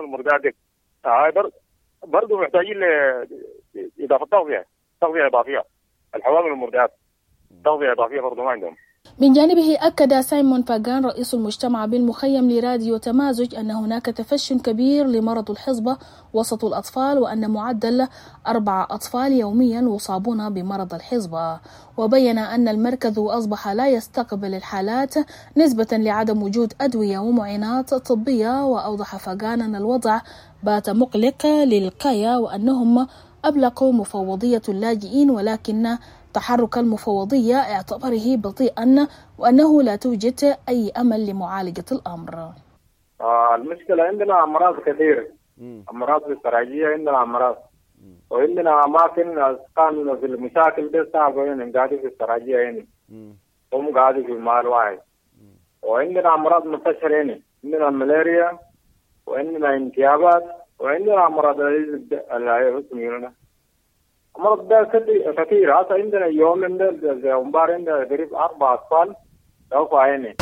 برضه محتاجين لإضافة تغذية إضافية. الحوامل المرضعات تغذية إضافية برضه ما عندهم. من جانبه أكد سايمون باغان رئيس المجتمع بالمخيم لراديو تمازج أن هناك تفشي كبير لمرض الحصبة وسط الأطفال، وأن معدل 4 أطفال يوميا يصابون بمرض الحصبة. وبين أن المركز أصبح لا يستقبل الحالات نسبة لعدم وجود أدوية ومعينات طبية. وأوضح فاغان أن الوضع بات مقلق للغاية، وأنهم أبلغوا مفوضية اللاجئين، ولكن تحرك المفوضية اعتبره بطيئا، وأنه لا توجد أي أمل لمعالجة الأمر. المشكلة عندنا أمراض كثيرة، أمراض في السراجية عندنا أمراض، وعندنا أماكن كان في المشاكل دي صعبة قاعدين في السراجية يعني هم قاعدين في المال واحد، وعندنا أمراض منتشرة يعني عندنا الملاريا وعندنا انتيابات وعندنا أمراض العيون أمراض ده كثير. حتى عندنا يوم زي مبار عندنا قريب 4 أطفال توفوا عيني.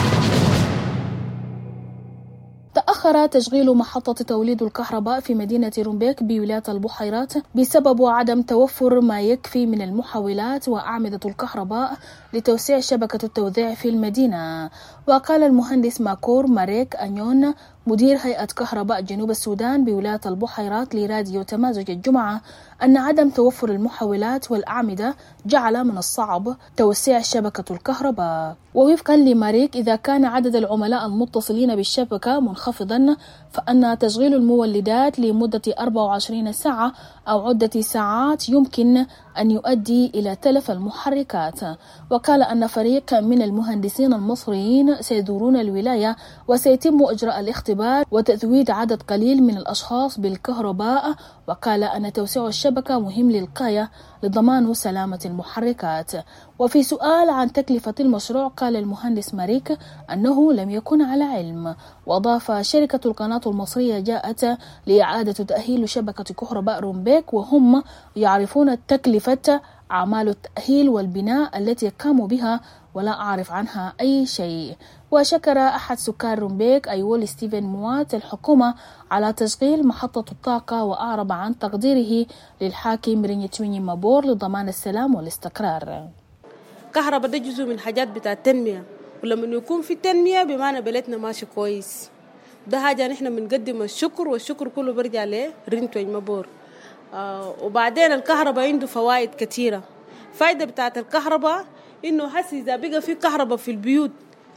تأخر تشغيل محطة توليد الكهرباء في مدينة رومبيك بولاية البحيرات بسبب عدم توفر ما يكفي من المحولات وأعمدة الكهرباء لتوسيع شبكة التوزيع في المدينة. وقال المهندس ماكور ماريك أنيون مدير هيئة كهرباء جنوب السودان بولاية البحيرات لراديو تمازج الجمعة أن عدم توفر المحولات والأعمدة جعل من الصعب توسيع شبكة الكهرباء. ووفقا لماريك إذا كان عدد العملاء المتصلين بالشبكة منخفضا فأن تشغيل المولدات لمدة 24 ساعة أو عدة ساعات يمكن أن يؤدي إلى تلف المحركات. وقال أن فريق من المهندسين المصريين سيزورون الولاية وسيتم إجراء الاختبار وتزويد عدد قليل من الأشخاص بالكهرباء. وقال أن توسيع الشبكة مهم للغاية لضمان سلامة المحركات. وفي سؤال عن تكلفة المشروع قال المهندس ماريك أنه لم يكن على علم. وأضاف شركة القناة المصرية جاءت لإعادة تأهيل شبكة كهرباء رومبيك وهم يعرفون تكلفة أعمال التأهيل والبناء التي قاموا بها ولا أعرف عنها أي شيء. وشكر أحد سكان رومبيك أيول ستيفن موات الحكومة على تشغيل محطة الطاقة وأعرب عن تقديره للحاكم رينيتويني مابور لضمان السلام والاستقرار. كهرباء ده جزء من حاجات بتاع التنمية، ولما يكون في تنمية بمعنى بلدنا ماشي كويس. ده حاجة نحن بنقدم الشكر والشكر كله برجع لرينيتويني مابور. وبعدين الكهرباء عنده فوائد كثيرة. فائدة بتاعت الكهرباء إنه حسي إذا بقى في كهرباء في البيوت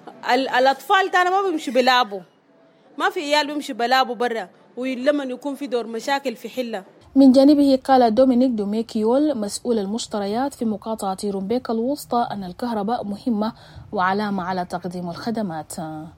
الأطفال تانا ما بيمشي بلعبوا، ما في عيال بيمشي بلعبوا برا، ولما يكون في دور مشاكل في حلة. من جانبه قال دومينيك دوميكيول مسؤول المشتريات في مقاطعة رومبيك الوسطى أن الكهرباء مهمة وعلامة على تقديم الخدمات.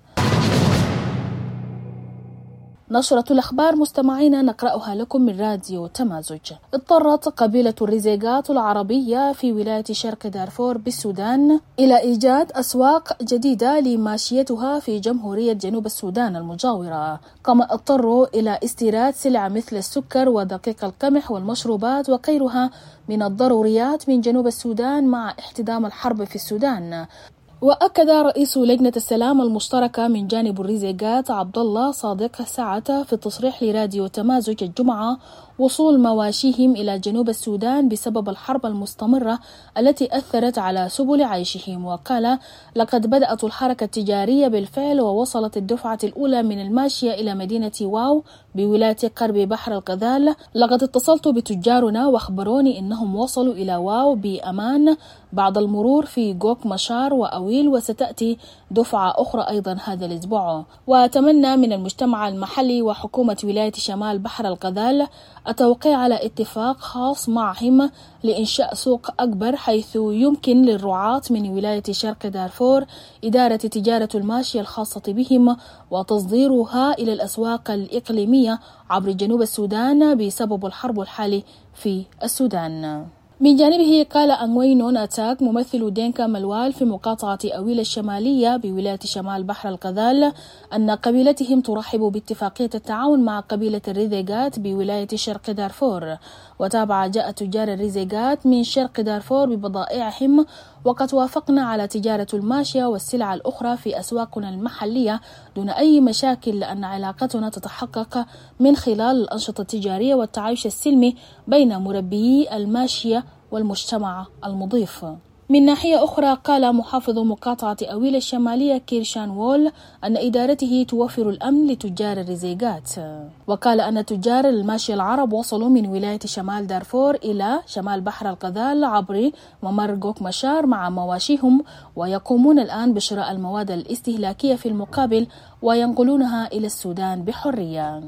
نشرة الأخبار مستمعينا نقرأها لكم من راديو تمازج. اضطرت قبيلة الريزيغات العربية في ولاية شرق دارفور بالسودان إلى إيجاد أسواق جديدة لماشيتها في جمهورية جنوب السودان المجاورة. كما اضطروا إلى استيراد سلع مثل السكر ودقيق القمح والمشروبات وغيرها من الضروريات من جنوب السودان مع احتدام الحرب في السودان. وأكد رئيس لجنة السلام المشتركة من جانب الريزيغات عبد الله صادق ساعة في التصريح لراديو تمازج الجمعة وصول مواشيهم إلى جنوب السودان بسبب الحرب المستمرة التي أثرت على سبل عيشهم. وقال لقد بدأت الحركة التجارية بالفعل ووصلت الدفعة الأولى من الماشية إلى مدينة واو بولاية قرب بحر الغزال. لقد اتصلت بتجارنا واخبروني إنهم وصلوا إلى واو بأمان بعد المرور في غوك مشار وأويل وستأتي دفعة أخرى أيضا هذا الأسبوع. وأتمنى من المجتمع المحلي وحكومة ولاية شمال بحر الغزال التوقيع على اتفاق خاص معهم لإنشاء سوق أكبر حيث يمكن للرعاة من ولاية شرق دارفور إدارة تجارة الماشية الخاصة بهم وتصديرها إلى الأسواق الإقليمية عبر جنوب السودان بسبب الحرب الحالي في السودان. من جانبه قال أنوينون أتاك ممثل دينكا ملوال في مقاطعة أويل الشمالية بولاية شمال بحر الغزال أن قبيلتهم ترحب باتفاقية التعاون مع قبيلة الريزيغات بولاية شرق دارفور. وتابع جاء تجار الريزيغات من شرق دارفور ببضائعهم وقد وافقنا على تجارة الماشية والسلع الأخرى في أسواقنا المحلية دون أي مشاكل لأن علاقتنا تتحقق من خلال الأنشطة التجارية والتعايش السلمي بين مربيي الماشية والمجتمع المضيف. من ناحية أخرى قال محافظ مقاطعة أويل الشمالية كيرشان وول أن إدارته توفر الأمن لتجار الريزيغات. وقال أن تجار الماشية العرب وصلوا من ولاية شمال دارفور إلى شمال بحر الغزال عبر ممر غوك مشار مع مواشيهم ويقومون الآن بشراء المواد الاستهلاكية في المقابل وينقلونها إلى السودان بحرية.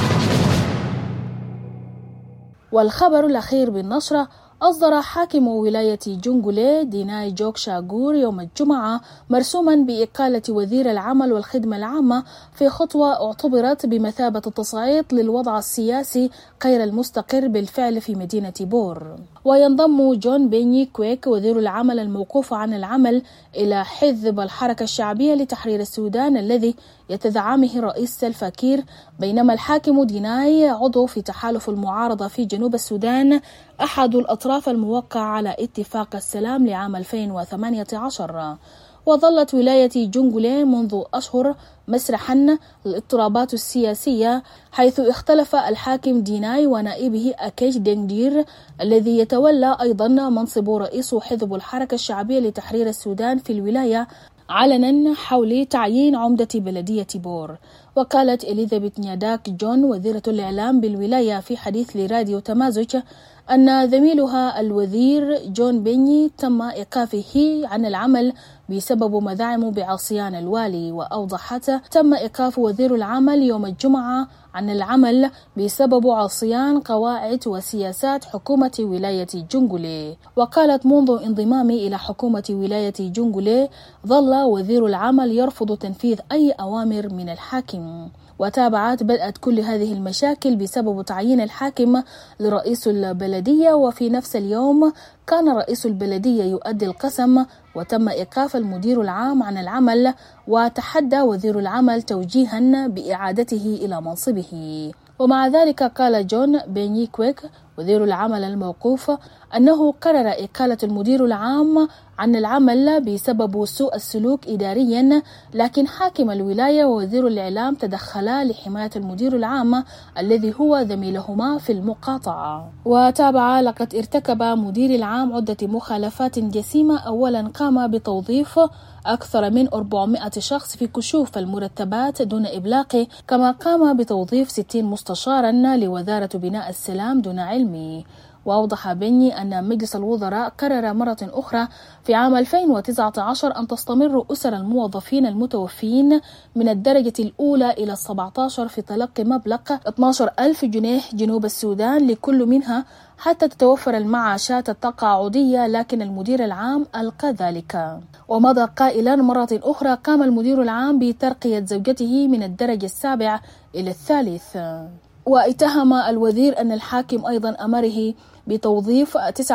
والخبر الأخير بالنشرة أصدر حاكم ولاية جونغولي ديناي جوك شاغور يوم الجمعة مرسوما بإقالة وزير العمل والخدمة العامة في خطوة اعتبرت بمثابة التصعيد للوضع السياسي غير المستقر بالفعل في مدينة بور. وينضم جون بيني كويك وزير العمل الموقوف عن العمل إلى حزب الحركة الشعبية لتحرير السودان الذي يتزعمه الرئيس سلفا كير، بينما الحاكم ديناي عضو في تحالف المعارضة في جنوب السودان أحد الأطراف الموقع على اتفاق السلام لعام 2018. وظلت ولاية جونغولي منذ أشهر مسرحا للاضطرابات السياسية، حيث اختلف الحاكم ديناي ونائبه أكيش دينغدير الذي يتولى أيضا منصب رئيس حزب الحركة الشعبية لتحرير السودان في الولاية علنا حول تعيين عمدة بلدية بور. وقالت إليزابيث نياداك جون وزيرة الإعلام بالولاية في حديث لراديو تمازج أن زميلها الوزير جون بيني تم إيقافه عن العمل بسبب مزاعم بعصيان الوالي. وأوضحت تم إيقاف وزير العمل يوم الجمعة عن العمل بسبب عصيان قواعد وسياسات حكومة ولاية جونغولي. وقالت منذ انضمامي إلى حكومة ولاية جونغولي ظل وزير العمل يرفض تنفيذ أي أوامر من الحاكم. وتابعت بدأت كل هذه المشاكل بسبب تعيين الحاكم لرئيس البلدية، وفي نفس اليوم كان رئيس البلدية يؤدي القسم وتم إيقاف المدير العام عن العمل، وتحدى وزير العمل توجيها بإعادته إلى منصبه. ومع ذلك قال جون بيني كويك وزير العمل الموقوف أنه قرر إقالة المدير العام عن العمل بسبب سوء السلوك إداريا، لكن حاكم الولاية ووزير الإعلام تدخلا لحماية المدير العام الذي هو زميلهما في المقاطعة. وتابع لقد ارتكب مدير العام عدة مخالفات جسيمة. أولا قام بتوظيف أكثر من 400 شخص في كشوف المرتبات دون إبلاغه، كما قام بتوظيف 60 مستشارا لوزارة بناء السلام دون علمه. وأوضح بيني أن مجلس الوزراء قرر مرة أخرى في عام 2019 أن تستمر أسر الموظفين المتوفين من الدرجة الأولى إلى 17 في تلقي مبلغ 12,000 جنيه جنوب السودان لكل منها حتى تتوفر المعاشات التقاعدية، لكن المدير العام ألقى ذلك. ومضى قائلا مرة أخرى قام المدير العام بترقية زوجته من الدرجة 7 إلى 3. واتهم الوزير أن الحاكم أيضا أمره بتوظيف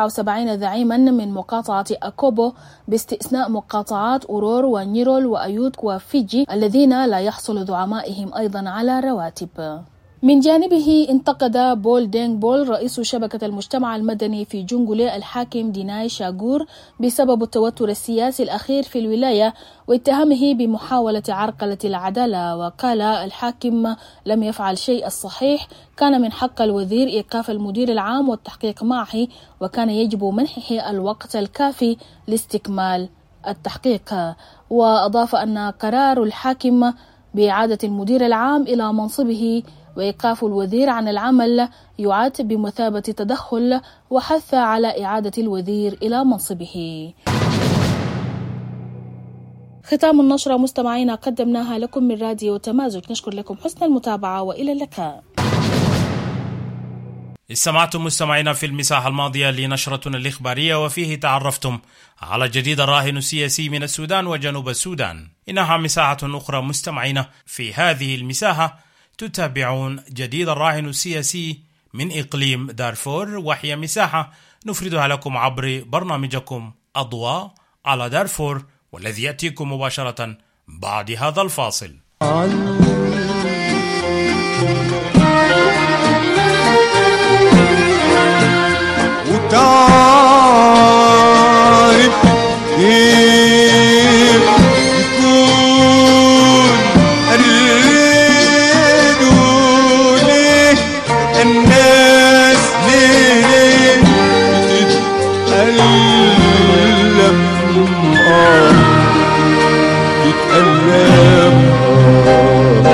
79 زعيما من مقاطعة أكوبو باستثناء مقاطعات أورور ونيرول وأيوت وفيجي الذين لا يحصل زعمائهم أيضا على رواتب. من جانبه انتقد بول دينغ بول رئيس شبكة المجتمع المدني في جونغولي الحاكم ديناي شاغور بسبب التوتر السياسي الأخير في الولاية واتهامه بمحاولة عرقلة العدالة. وقال الحاكم لم يفعل شيء الصحيح، كان من حق الوزير إيقاف المدير العام والتحقيق معه، وكان يجب منحه الوقت الكافي لاستكمال التحقيق. وأضاف أن قرار الحاكم بإعادة المدير العام إلى منصبه وإيقاف الوزير عن العمل يعد بمثابة تدخل، وحث على إعادة الوزير إلى منصبه. ختام النشرة مستمعينا قدمناها لكم من راديو تمازج، نشكر لكم حسن المتابعة وإلى اللقاء. استمعتم مستمعينا في المساحة الماضية لنشرتنا الإخبارية، وفيه تعرفتم على جديد الراهن السياسي من السودان وجنوب السودان. إنها مساحة أخرى مستمعينا، في هذه المساحة تتابعون جديد الراهن السياسي من إقليم دارفور، وهي مساحة نفردها لكم عبر برنامجكم أضواء على دارفور، والذي يأتيكم مباشرة بعد هذا الفاصل. وتعرف كيف يكون الريدوا ليه الناس ليه تتألم تتألم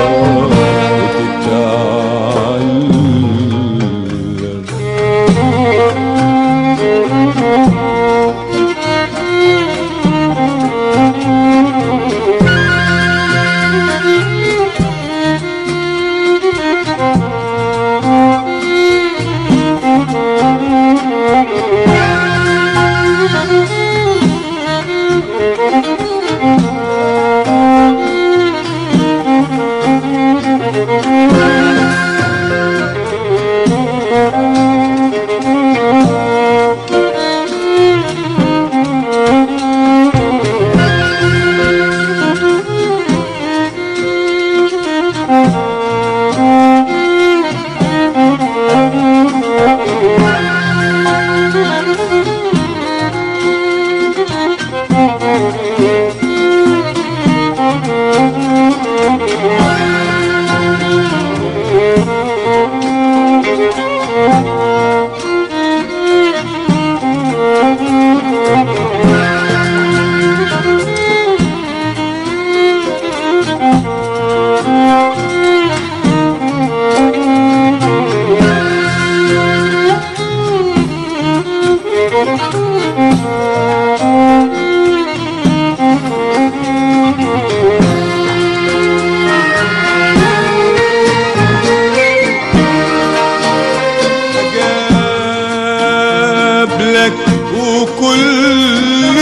قبلك وكل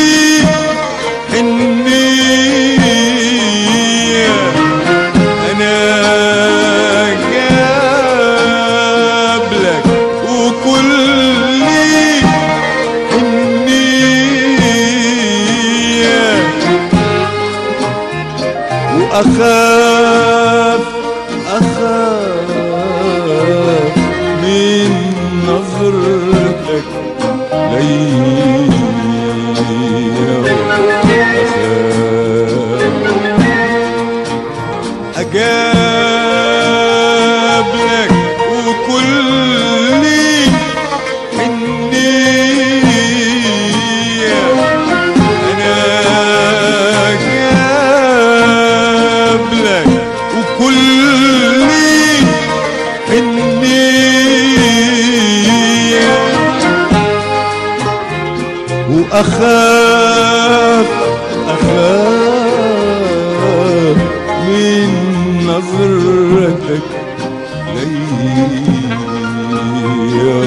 حنية أنا قبلك وكل حنية وأخاف من نظرتك أقابلك وكل حنية أنا أقابلك وكل حنية وأخاف من نظرتك ليا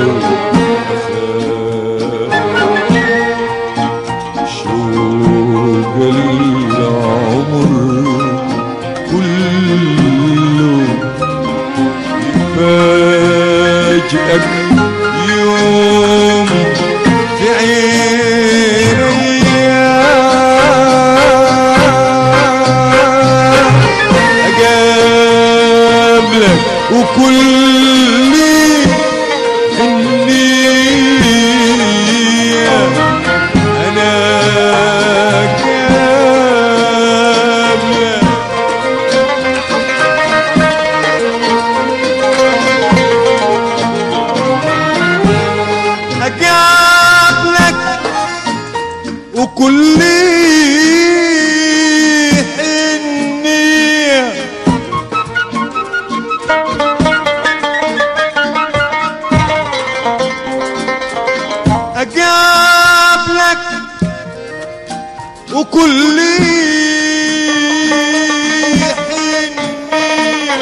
شوق العمر كله يفاجئك يوم في عيني أقابلك وكل حنية أنا أقابلك أقابلك وكل حنية أقابلك وكل حنية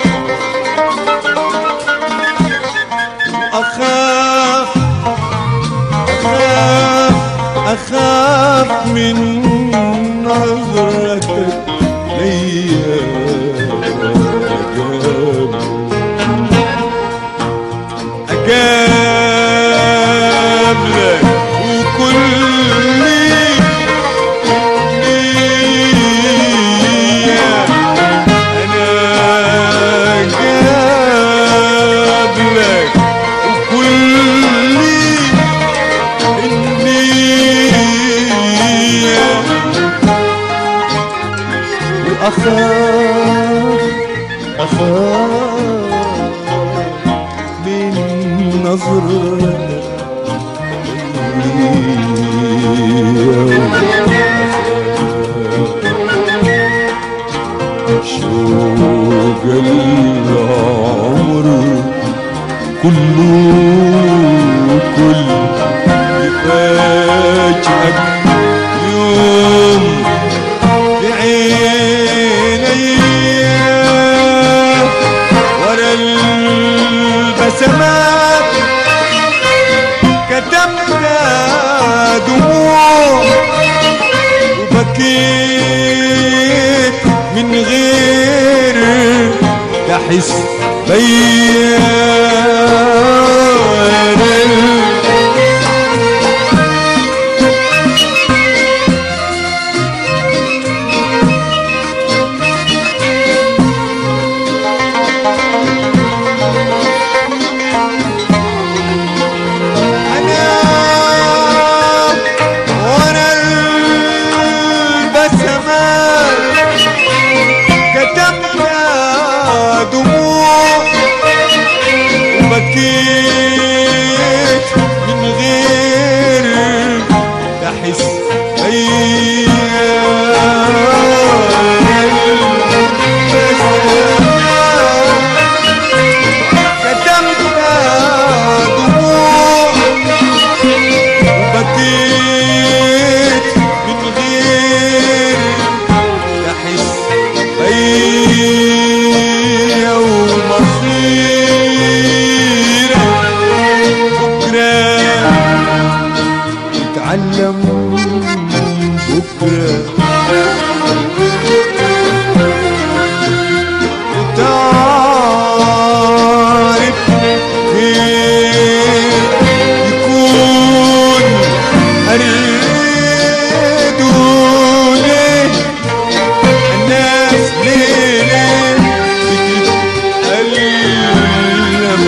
أخاف من نظرتك ليا أقابلك وكل حنية أنا أقابلك وكل حنية وأخاف من نظرتك شوق العمر كله يفاجئك يوم في عيني ورا البسمات كتمنا دموع وبكيت من غير تحس بيا أنا تتعلم بكرة وتعرف فين يكون هريد وليه الناس ليه بتتألم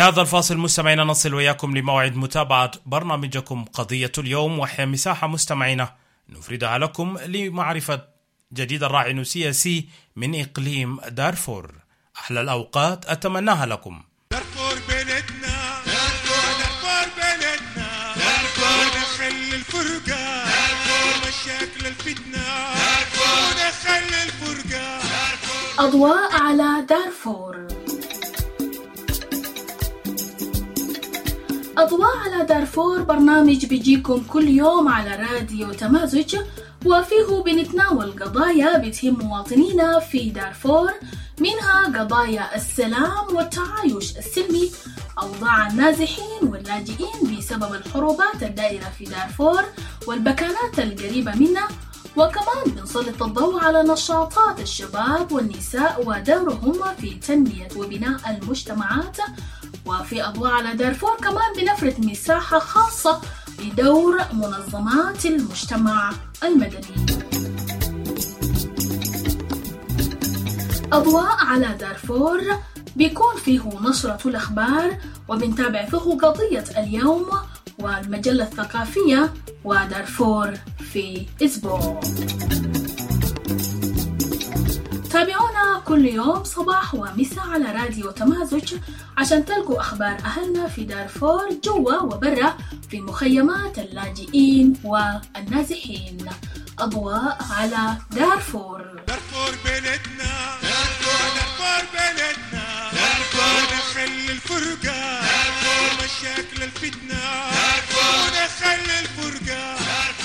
هذا الفاصل مستمعينا نصل وياكم لموعد متابعة برنامجكم قضية اليوم، وهي مساحة مستمعينا نفردها لكم لمعرفة جديد الراعي السياسي من إقليم دارفور. أحلى الأوقات أتمناها لكم. دارفور بلدنا، دارفور بلدنا، ونخلي الفرقة، مشاكل الفتنة، ونخلي الفرقة. أضواء على دارفور. أضواء على دارفور برنامج بيجيكم كل يوم على راديو تمازج، وفيه بنتناول قضايا بتهم مواطنينا في دارفور، منها قضايا السلام والتعايش السلمي، أوضاع النازحين واللاجئين بسبب الحروبات الدائرة في دارفور والبكانات القريبة منها، وكمان بنسلط الضوء على نشاطات الشباب والنساء ودورهم في تنمية وبناء المجتمعات. وفي أضواء على دارفور كمان بنفرد مساحة خاصة لدور منظمات المجتمع المدني. أضواء على دارفور بيكون فيه نشرة الأخبار، وبنتابع فيه قضية اليوم والمجلة الثقافية ودارفور في أسبوع. تابعونا كل يوم صباح ومساء على راديو تمازج عشان تلقوا أخبار أهلنا في دارفور جوا وبرا في مخيمات اللاجئين والنازحين. أضواء على دارفور. دارفور بلدنا، دارفور بلدنا، ونخلي الفرقة، مشاكل الفتنة، ونخلي الفرقة.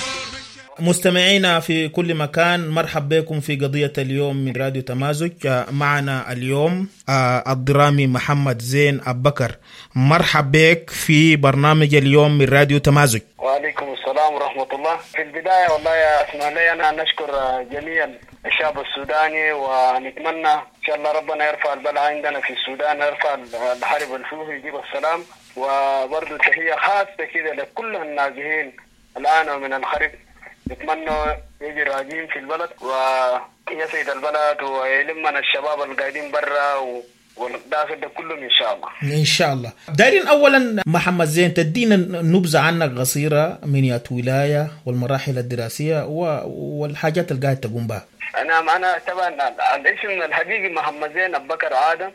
مستمعينا في كل مكان، مرحب بكم في قضية اليوم من راديو تمازج. معنا اليوم الدرامي محمد زين أبكر. مرحب بك في برنامج اليوم من راديو تمازج. وعليكم السلام ورحمة الله. في البداية والله يا اسمح لي أنا نشكر جميع الشعب السوداني، ونتمنى إن شاء الله ربنا يرفع البلاء عندنا في السودان، يرفع الحرب الفيه، يجيب السلام. وبرضو تحية خاصة كده لكل النازحين الآن من الخرب، نتمنى يجي راجين في البلد ويسعد البلد ويلمنا الشباب القاعدين برا والداخل ده كلهم إن شاء الله. إن شاء الله. دايرين أولا محمد زين تدينا نبذة عنك قصيرة من يات ولاية والمراحل الدراسية والحاجات اللي قاعد تقوم بها. أنا طبعا الاسم الحقيقي محمد زين أبكر آدم،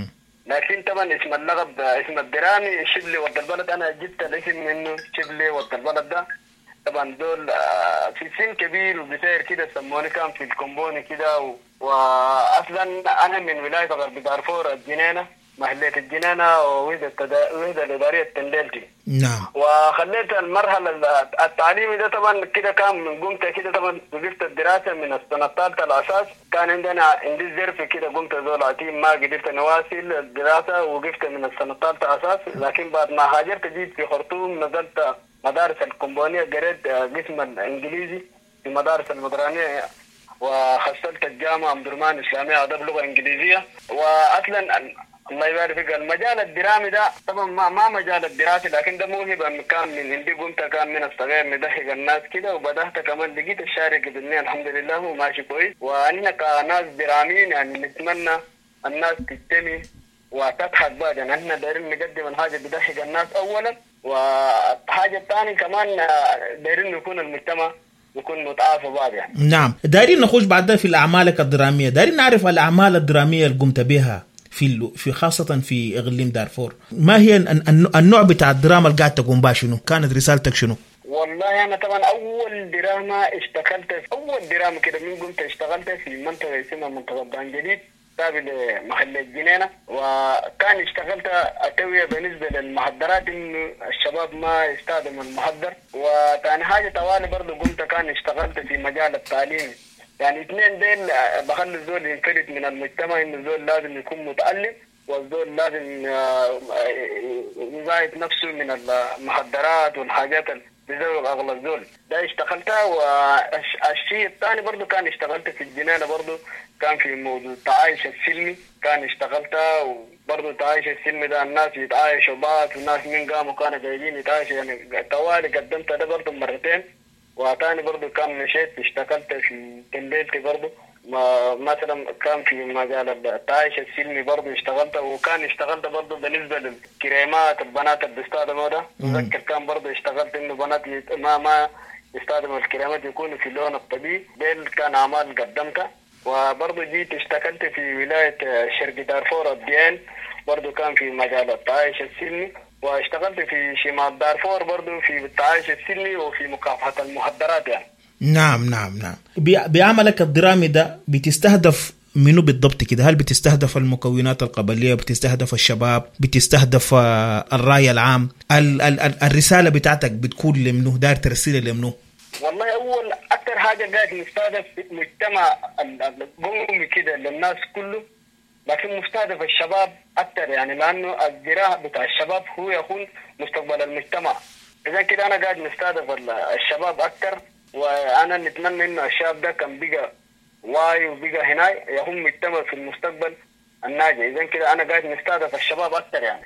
لكن طبعا اسم اللقب اسم الدرامي شبلي ود البلد. أنا جبت الاسم منه شبلي ود البلد ده. طبعا دول في سن كبير وبسير كده سموني كان في الكومبوني كده واصلا انا من ولايه غرب دارفور الجنينه، محليه الجنينه ووحده الاداريه التندلتي. نعم. وخليت المرحله التعليمي ده طبعا كده كان من قمت كده طبعا وقفت الدراسه من السنه الثالثه الاساس. كان عندي ظرف كده قمت زولاتي ما قدرت نواصل الدراسه، وقفت من السنه الثالثه اساس. لكن بعد ما هاجرت جيت في خرطوم، نزلت مدارس الكومبونية، قريت قسم الانجليزي في مدارس المدرانية، وخصلت الجامعة عبد الرحمن الإسلامية أدب لغة إنجليزية. وأصلا الله يبارك فيك المجال الدرامي ده طبعا ما مجال الدراسي، لكن ده موهبة كان من عندي. قمت كان من الصغير مضحك الناس كده، وبدأت كمان لقيت الشارع قدرني الحمد لله وماشي كويس. وأننا كناس دراميين يعني نتمنى الناس تجتمع وتضحك بعد، يعني احنا دايرين نقدم الحاجة بضحك الناس أولا، وحاجة الثانية كمان دايرين نكون المجتمع يكون متعافى بعض يعني. نعم. دايرين نخش بعدها في الأعمالك الدرامية، دايرين نعرف الأعمال الدرامية اللي قمت بها في خاصة في إقليم دارفور. ما هي النوع بتاع الدراما اللي قاعد تقوم بها؟ شنو كانت رسالتك شنو؟ والله أنا طبعا أول دراما اشتغلت، أول دراما كده من قمت اشتغلت في منطقة اسمها منطقة بانجليد تابع لمحل الجنينة. وكان اشتغلت أتوية بالنسبة للمحضرات إنه الشباب ما يستخدموا المحضر. وثاني حاجة طوالي برضو قمت كان اشتغلت في مجال التعليم. يعني اثنين دين بخلي الزول ينفلت من المجتمع، إنه الزول لازم يكون متعلم، والزول لازم يزايد نفسه من المحضرات والحاجات بزوج أغلى الزول. ده اشتغلتها. والشيء الثاني برضو كان اشتغلت في الجنينة، برضو كان في موضوع التعايش السلمي كان اشتغلتها. وبرضو التعايش السلمي ده الناس يتعايشوا بعض، والناس من قاموا كانوا جايين يتعايشوا، يعني توالي قدمت ده برضو مرتين. وثاني برضو كان مشيت اشتغلت في تندلتي برضو مثلا كان في مجال التعايش السلمي برضه اشتغلت، وكان اشتغلت برضه بالنسبة للكريمات البنات اللي بيستخدموا ده. أتذكر كان برضه اشتغلت إنه بنات ما يستخدموا الكريمات يكونوا في اللون الطبيعي. ديل كان أعمال قدمتها. وبرضه جيت اشتغلت في ولاية شرق دارفور الديان، برضه كان في مجال التعايش السلمي. واشتغلت في شمال دارفور برضه في التعايش السلمي وفي مكافحة المخدرات يعني. نعم. بعملك الدرامي ده بتستهدف منو بالضبط كده؟ هل بتستهدف المكونات القبلية، بتستهدف الشباب، بتستهدف الرأي العام؟ الرسالة بتاعتك بتكون لمنو؟ داير ترسيل لمنو؟ والله أول أكتر حاجة قاعد نستهدف مجتمع القومي كده للناس كله، لكن مستهدف الشباب أكتر يعني، لأنه الذراع بتاع الشباب هو يكون مستقبل المجتمع. إذا كده أنا قاعد نستهدف الشباب أكتر، وأنا نتمنى إنه الشاب ده كان بقى واعي وبقى هنا يهم مجتمع في المستقبل الناجي. إذا كده أنا قاعد نستهدف الشباب أكتر يعني.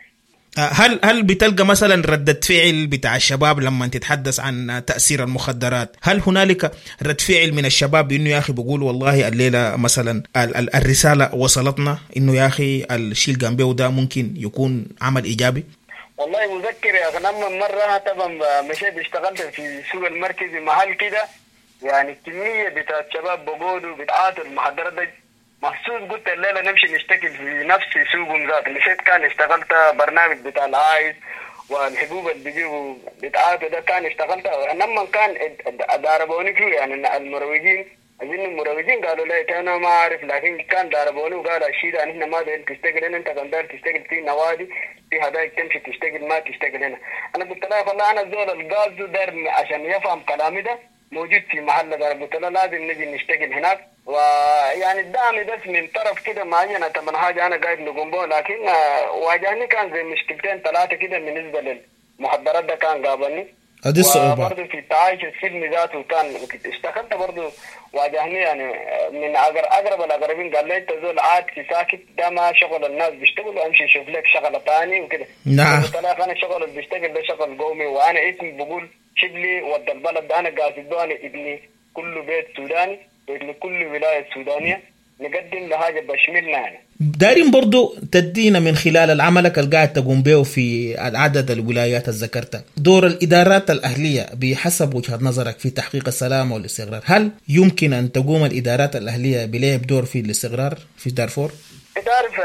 هل بتلقى مثلا ردة فعل بتاع الشباب لما تتحدث عن تأثير المخدرات؟ هل هنالك رد فعل من الشباب إنه يا أخي بقول والله الليلة مثلا الرسالة وصلتنا إنه يا أخي الشيء الجنبيه ده ممكن يكون عمل إيجابي؟ والله مذكر يا أخي لما مرة طبعا مشيت اشتغلت في سوق المركزي محل كده، يعني كمية بتاع الشباب بقولوا بتعاطوا المخدرات ده مخصوص. قلت الليلة نمشي نشتكل في نفس سوقهم ذات. مشيت كان اشتغلت برنامج بتاع العايز والحبوب اللي بيجيبوا بتعاطوا ده، كان اشتغلت لما كان ضربوني فيه يعني المروجين. أظن المروجين قالوا لي أنا ما أعرف، لكن كان ضربوني وقالوا الشيء ده نحن ما داير تشتغل هنا، أنت كان داير تشتغل في نوادي في هدايك تمشي تشتغل ما تشتغل هنا. أنا قلت له والله أنا زول الغاز داير عشان يفهم كلامي ده موجود في محل ده. قلت له لازم نجي نشتغل هناك، ويعني الدعم بس من طرف كده معينة تمن حاجة أنا قاعد نقوم بها، لكن واجهني كان زي مشكلتين ثلاثة كده بالنسبة للمخدرات ده كان قابلني. هذه الصعوبة. وبرضه في التعايش السلمي ذاته كان اشتغلت برضه واجهني يعني من أقرب الأقربين قال لي أنت زول عاد ساكت ده ما شغل الناس بيشتغلوا، أمشي شوف لك شغلة ثاني وكده. نعم. قلت له أنا شغل اللي بيشتغل ده شغل قومي، وأنا اسمي بقول شبلي ود البلد ده، أنا قاصد أنا ابني كل بيت سوداني لكل ولاية سودانية نقدم لحاجة بشملنا يعني. دارين برضو تدينا من خلال العملك اللي قاعد تقوم به في عدد الولايات الذكرتها دور الإدارات الأهلية بحسب وجهة نظرك في تحقيق السلام والاستقرار. هل يمكن أن تقوم الإدارات الأهلية بلعب دور في الاستقرار في دارفور؟ تعرف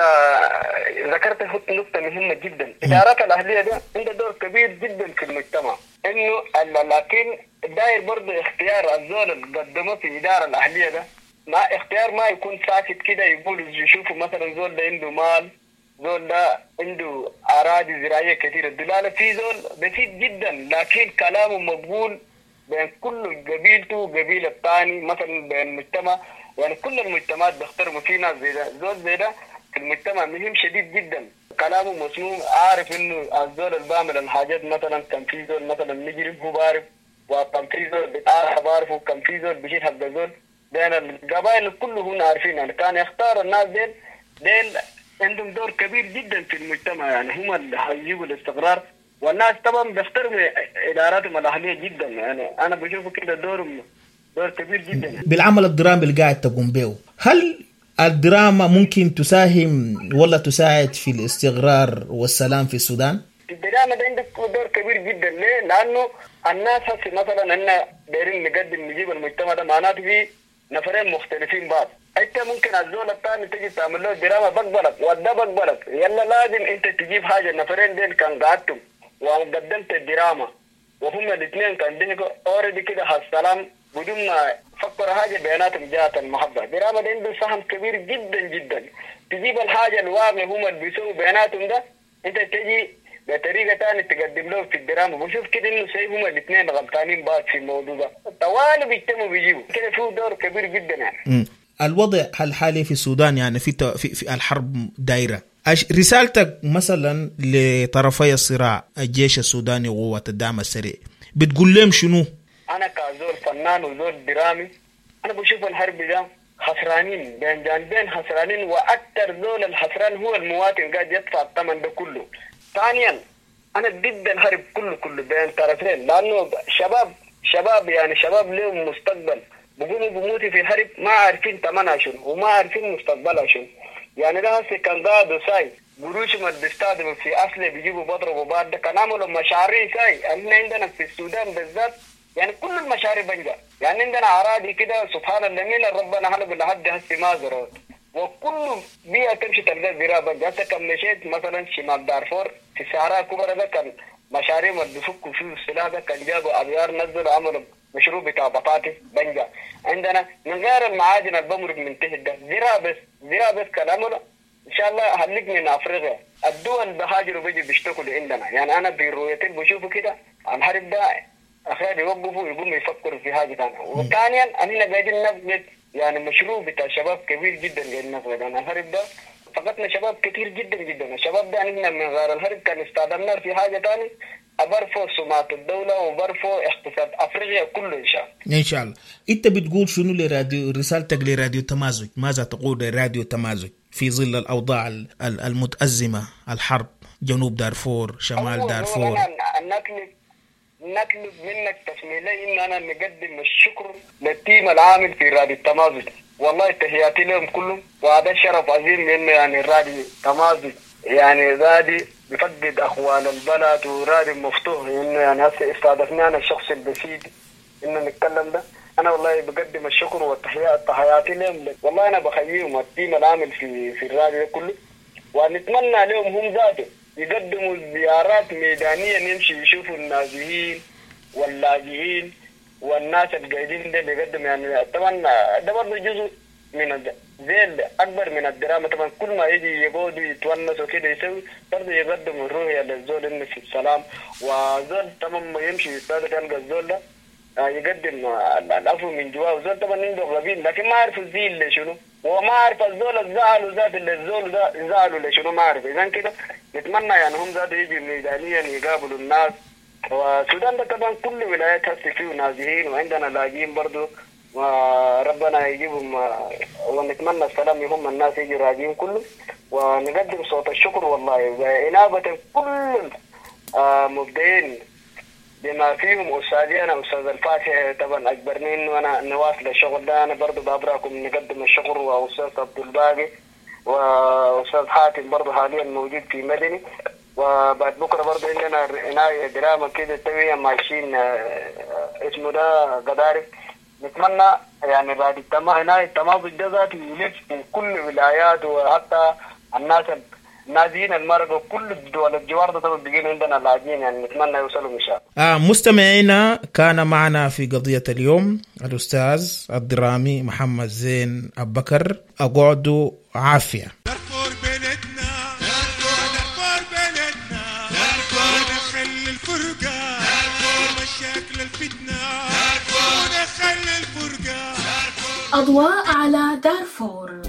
ذكرت نقطة مهمة جدا. الإدارات الأهلية ده عندها دور كبير جدا في المجتمع، إنه لكن داير برضه اختيار الزول اللي قدمه في الإدارة الأهلية ده، ما اختيار ما يكون ساكت كده يقول يشوفوا مثلا زول ده عنده مال، زول ده عنده أراضي زراعية كثيرة. الدلالة في زول بسيط جدا لكن كلامه مقبول بين كل قبيلته وقبيلة الثاني مثلا بين المجتمع، يعني كل المجتمعات بيحترموا فيه ناس زي ده. زول زي ده في المجتمع مهم شديد جدا، كلامه مسموع، عارف انه الزول اللي بعمل الحاجات مثلا كان في زول مثلا مجرم هو بعرف، وكان في زول بتعرف بعرفه، وكان في زول بيشيل حق زول. لأن القبائل كلهم عارفين يعني كان يختار الناس ديل عندهم دور كبير جدا في المجتمع، يعني هم اللي هيجيبوا الاستقرار. والناس طبعا بيحترموا إداراتهم الأهلية جدا، يعني أنا بشوفه كده دور كبير جدا. بالعمل الدرامي اللي قاعد تقوم به، هل الدراما ممكن تساهم ولا تساعد في الاستقرار والسلام في السودان؟ الدراما ده عندك دور كبير جدا. ليه؟ لأنه الناس هسه مثلا أننا دايرين نجيب المجتمع ده معناته فيه نفرين مختلفين بعض. انت ممكن الزول الثاني تجي تعمل له دراما بقبلك وده بقبلك، يلا لازم انت تجيب حاجه. النفرين ديل كان قعدتم وقدمت الدراما وهم الاثنين كان بينكم اوريدي كده السلام بدون ما فكروا حاجه بيناتهم جات المحبه. الدراما ده عنده سهم كبير جدا جدا. تجيب الحاجه الواقع هم اللي بيسووا بيناتهم ده، انت تجي بطريقه ثانيه تقدم له في الدراما. بشوف كده انه سيب هم الاثنين غلطانين بعض في الموضوع ده، طوال بيجتمعوا بيجيبوا كده فيه دور كبير جدا يعني. الوضع الحالي في السودان يعني في الحرب دايره. رسالتك مثلا لطرفي الصراع الجيش السوداني وقوات الدعم السريع بتقول لهم شنو؟ انا كزول فنان وزول درامي انا بشوف الحرب ده خسرانين بين جانبين، خسرانين، واكثر زول الخسران هو المواطن قاعد يدفع الثمن ده كله. ثانيا انا ضد الحرب كله بين طرفين، لانه شباب يعني شباب لهم مستقبل بقوموا بموتي في الحرب ما عارفين تمنها شنو وما عارفين مستقبلها شنو. يعني ده هسه كان قاعدوا ساي قروش ما بيستخدموا في أصله بيجيبوا بضربوا بعد ده كان عملوا مشاريع ساي. احنا عندنا في السودان بالذات يعني كل المشاريع بنجا. يعني عندنا أراضي كده سبحان الله من ربنا هلقوا لحد هسه ما زرعوا وكل بيئة تمشي تلقى زراعة بنجا. هسه كان مشيت مثلا شمال دارفور في الصحراء الكبرى ده كان مشاريع ما بيفكوا فيه السلاح ده كان جابوا أبيار نزلوا عملوا مشروع بتاع بطاطس بنجا. عندنا من غير المعادن البمرق من تحت ده زراعة بس كان عملوا ان شاء الله هنلق من افريقيا. الدول بهاجروا بيجي بيشتغلوا عندنا. يعني انا برؤيتي بشوفوا كده الحرب ده اخيرا يوقفوا يقوموا يفكروا في حاجه ثانيه. وثانيا احنا قاعدين نفقد يعني مشروع بتاع شباب كبير جدا قاعدين نفقد. انا الحرب ده فقدنا شباب كثير جدا جدا. الشباب ده احنا من غير الحرب كان استخدمناه في حاجه ثانيه برفو سمعة الدولة وبرفو اقتصاد افريقيا كله ان شاء الله. انت بتقول شنو لراديو رسالتك لراديو تمازج؟ ماذا تقول لراديو تمازج في ظل الأوضاع المتأزمة الحرب جنوب دارفور شمال دارفور؟ نطلب منك تسميلي إن أنا نقدم الشكر للتيم العامل في راديو تمازج. والله تحياتي لهم كلهم وهذا شرف عظيم منه. يعني راديو تمازج يعني رادي بفقد أخوان البلد ورادي مفتوح إنه يعني هسه استضفنا أنا الشخص البسيط إنه نتكلم ده. أنا والله بقدم الشكر والتحياتي لهم. والله أنا بخيرهم التيم العامل في الراديو كله ونتمنى لهم هم ذاته يقدموا زيارات ميدانية نمشي يشوفوا النازحين واللاجئين والناس القاعدين ده بيقدم. يعني طبعا ده برضه جزء من زي أكبر من الدراما. طبعا كل ما يجي يقعدوا يتونسوا كده يسوي برضه يقدموا الرؤية للزول إنه في السلام. وزول طبعا ما يمشي يستاذ يلقى الزول ده يقدم العفو من جواه. وزول طبعا عنده غبين لكن ما عارف الزيل لشنو وما عارف الزول الزعل ذات اللي الزول ده زعلوا لشنو ما عارف. إذا كده نتمنى يعني هم ذات يجي ميدانيا يقابلوا الناس. والسودان ده طبعا كل ولايات هسه فيه نازحين وعندنا لاجئين برضه وربنا يجيبهم ونتمنى السلام يهم الناس يجي راجعين كله ونقدم صوت الشكر والله وإنابة كل مبدئين بما فيهم أستاذي أنا أستاذ الفاتح طبعا أجبرني وأنا نواصل الشغل ده. أنا برضو بأبراكم نقدم الشكر وأستاذ عبد الباقي وأستاذ حاتم برضو حاليا موجود في مدني. وبعد بكرة برضو عندنا عناية دراما كده توية ماشيين اسمه ده قداري. نتمنى يعني بعد عناية التمازج ده ذاته يلف في كل ولايات وحتى الناس نازين المرض وكل الدول الجوار ده طبعا بيجينا عندنا لاجئين. يعني نتمنى يوصلوا ان شاء الله. مستمعينا كان معنا في قضية اليوم الأستاذ الدرامي محمد زين أبو بكر. أقعدوا عافية. دارفور بلدنا دارفور بلدنا ونخلي الفرقة ومشاكل الفتنة ونخلي الفرقة. أضواء على دارفور.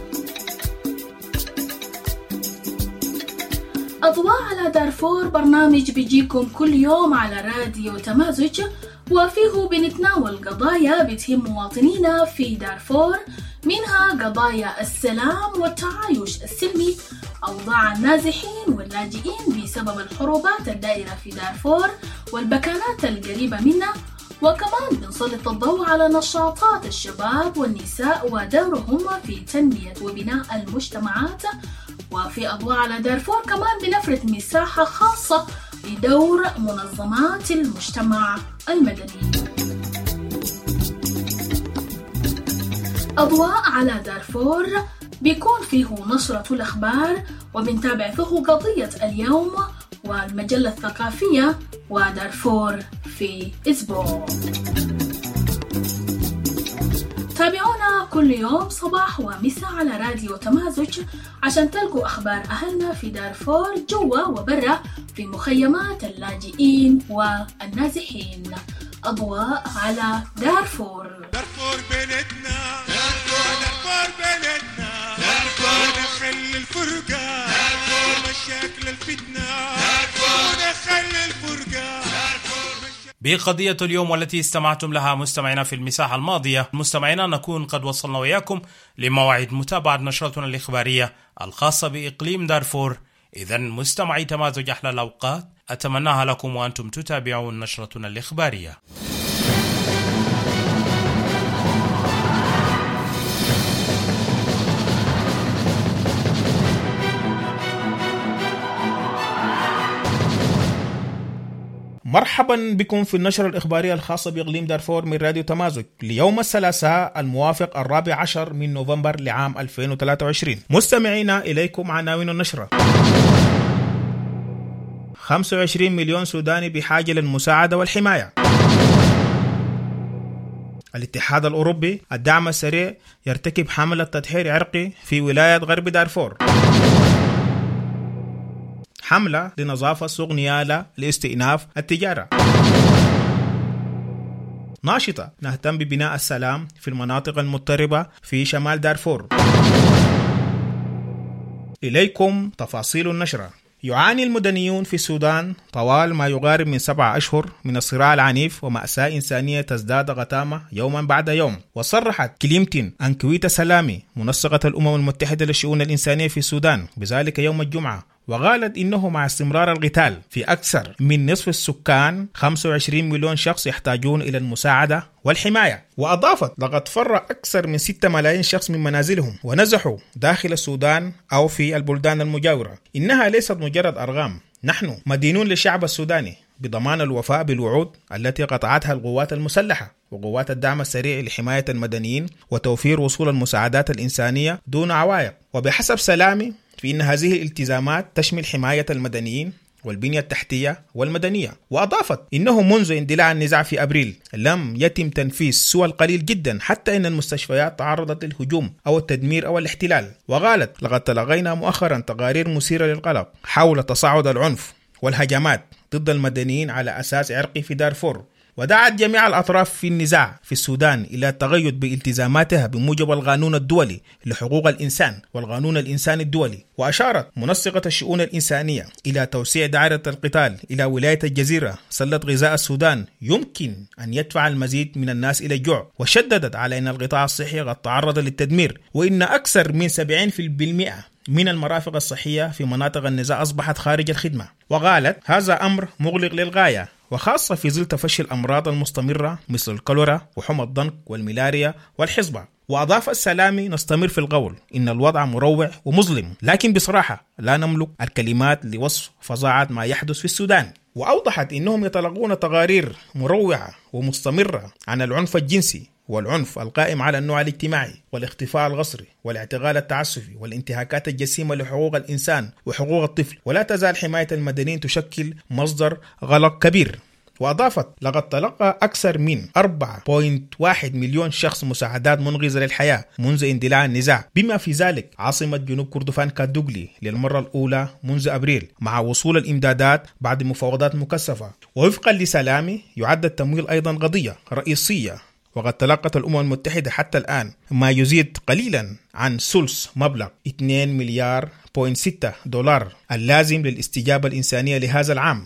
أضواء على دارفور برنامج بيجيكم كل يوم على راديو تمازج وفيه بنتناول قضايا بتهم مواطنينا في دارفور، منها قضايا السلام والتعايش السلمي، أوضاع النازحين واللاجئين بسبب الحروبات الدائرة في دارفور والبكانات القريبة منها، وكمان بنسلط الضوء على نشاطات الشباب والنساء ودورهم في تنمية وبناء المجتمعات. وفي أضواء على دارفور كمان بنفرد مساحة خاصة لدور منظمات المجتمع المدني. أضواء على دارفور بيكون فيه نشرة الأخبار وبنتابع فيه قضية اليوم والمجلة الثقافية ودارفور في أسبوع. تابعونا كل يوم صباح ومساء على راديو تمازج عشان تلقوا أخبار أهلنا في دارفور جوا وبرا في مخيمات اللاجئين والنازحين. أضواء على دارفور. دارفور بلدنا دارفور بلدنا ونخلي الفرقة ومشاكل الفتنة ونخلي الفرقة. بقضية اليوم والتي استمعتم لها مستمعينا في المساحة الماضية، مستمعينا نكون قد وصلنا وياكم لموعد متابعة نشرتنا الإخبارية الخاصة بإقليم دارفور. إذن مستمعي تمازج أحلى الأوقات أتمناها لكم وأنتم تتابعون نشرتنا الإخبارية. مرحبا بكم في النشرة الإخبارية الخاصة بإقليم دارفور من راديو تمازج ليوم الثلاثاء الموافق 14 من نوفمبر لعام 2023. مستمعينا إليكم عناوين النشرة. 25 مليون سوداني بحاجة للمساعدة والحماية. الاتحاد الأوروبي الدعم السريع يرتكب حملة تدحير عرقي في ولاية غرب دارفور. حملة لنظافة سوق نيالا لاستئناف التجارة. ناشطة نهتم ببناء السلام في المناطق المضطربة في شمال دارفور. إليكم تفاصيل النشرة. يعاني المدنيون في السودان طوال ما يقارب من 7 أشهر من الصراع العنيف ومأساة إنسانية تزداد غتامة يوما بعد يوم. وصرحت كليمتين أنكويتا سلامي منسقة الأمم المتحدة للشؤون الإنسانية في السودان بذلك يوم الجمعة، وقالت إنه مع استمرار القتال في أكثر من نصف السكان 25 مليون شخص يحتاجون إلى المساعدة والحماية. وأضافت لقد فر أكثر من 6 ملايين شخص من منازلهم ونزحوا داخل السودان أو في البلدان المجاورة. إنها ليست مجرد أرقام، نحن مدينون للشعب السوداني بضمان الوفاء بالوعود التي قطعتها القوات المسلحة وقوات الدعم السريع لحماية المدنيين وتوفير وصول المساعدات الإنسانية دون عوائق. وبحسب سلامي فإن هذه الالتزامات تشمل حماية المدنيين والبنية التحتية والمدنية. وأضافت إنه منذ اندلاع النزاع في أبريل لم يتم تنفيذ سوى القليل جدا، حتى إن المستشفيات تعرضت للهجوم أو التدمير أو الاحتلال. وقالت لقد تلقينا مؤخرا تقارير مثيرة للقلق حول تصاعد العنف والهجمات ضد المدنيين على أساس عرقي في دارفور، ودعت جميع الأطراف في النزاع في السودان إلى التقيد بالتزاماتها بموجب القانون الدولي لحقوق الإنسان والقانون الإنساني الدولي. وأشارت منسقة الشؤون الإنسانية إلى توسيع دائرة القتال إلى ولاية الجزيرة سلة غذاء السودان يمكن أن يدفع المزيد من الناس إلى الجوع. وشددت على أن القطاع الصحي قد تعرض للتدمير، وإن أكثر من 70% من المرافق الصحية في مناطق النزاع أصبحت خارج الخدمة. وقالت هذا أمر مغلق للغاية، وخاصة في ظل تفشي الأمراض المستمرة مثل الكوليرا وحمى الضنك والملاريا والحصبة. وأضاف السلامي نستمر في القول إن الوضع مروع ومظلم، لكن بصراحة لا نملك الكلمات لوصف فظاعة ما يحدث في السودان. وأوضحت إنهم يتلقون تقارير مروعة ومستمرة عن العنف الجنسي والعنف القائم على النوع الاجتماعي والاختفاء الغصري والاعتقال التعسفي والانتهاكات الجسيمة لحقوق الإنسان وحقوق الطفل. ولا تزال حماية المدنيين تشكل مصدر قلق كبير. وأضافت لقد تلقى أكثر من 4.1 مليون شخص مساعدات منقذة للحياة منذ اندلاع النزاع، بما في ذلك عاصمة جنوب كردفان كادوغلي للمرة الأولى منذ أبريل، مع وصول الإمدادات بعد مفاوضات مكثفة. ووفقا لسلامي يعد التمويل أيضا قضية رئيسية، وقد تلقت الأمم المتحدة حتى الآن ما يزيد قليلا عن ثلث مبلغ 2 مليار $2.6 اللازم للاستجابة الإنسانية لهذا العام.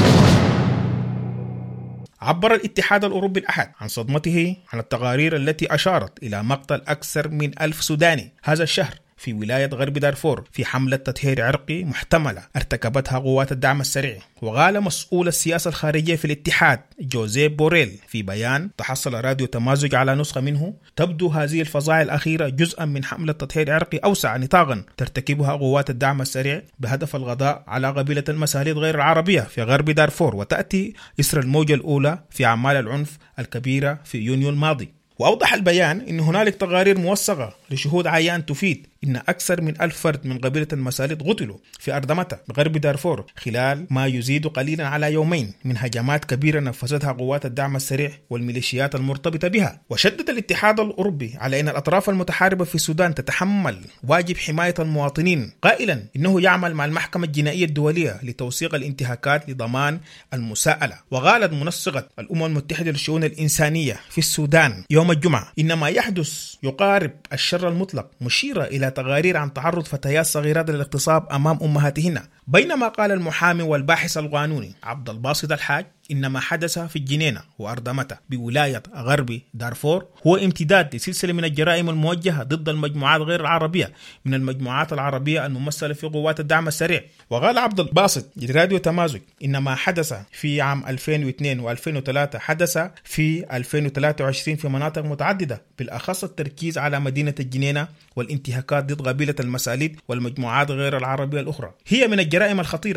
عبر الاتحاد الأوروبي الأحد عن صدمته عن التقارير التي أشارت إلى مقتل أكثر من 1000 سوداني هذا الشهر في ولاية غرب دارفور في حملة تطهير عرقي محتملة ارتكبتها قوات الدعم السريع. وقال مسؤول السياسة الخارجية في الاتحاد جوزيف بوريل في بيان تحصل راديو تمازج على نسخة منه: تبدو هذه الفظائع الأخيرة جزءا من حملة تطهير عرقي أوسع نطاقا ترتكبها قوات الدعم السريع بهدف القضاء على قبيلة المساليد غير العربية في غرب دارفور، وتأتي إثر الموجة الأولى في أعمال العنف الكبيرة في يونيو الماضي. وأوضح البيان أن هنالك تقارير موثقة لشهود عيان تفيد إن أكثر من 1000 فرد من قبيلة المساليد قتلوا في أردمتة بغرب دارفور خلال ما يزيد قليلا على يومين من هجمات كبيرة نفذتها قوات الدعم السريع والميليشيات المرتبطة بها. وشدد الاتحاد الأوروبي على أن الأطراف المتحاربة في السودان تتحمل واجب حماية المواطنين، قائلا إنه يعمل مع المحكمة الجنائية الدولية لتوثيق الانتهاكات لضمان المساءلة. وقالت منسقة الأمم المتحدة للشؤون الإنسانية في السودان يوم الجمعة إن ما يحدث يقارب الشر المطلق، مشيرة إلى تقارير عن تعرض فتيات صغيرات للاغتصاب أمام أمهاتهن. بينما قال المحامي والباحث القانوني عبد الباسط الحاج إن ما حدث في الجنينة وأردمتة بولاية غرب دارفور هو امتداد لسلسلة من الجرائم الموجهة ضد المجموعات غير العربية من المجموعات العربية الممثلة في قوات الدعم السريع. وقال عبد الباسط لراديو تمازج إن ما حدث في عام 2002 و2003 حدث في 2023 في مناطق متعددة، بالأخص التركيز على مدينة الجنينة والانتهاكات ضد قبيلة المساليد والمجموعات غير العربية الأخرى. هي من الجرائم الخطيرة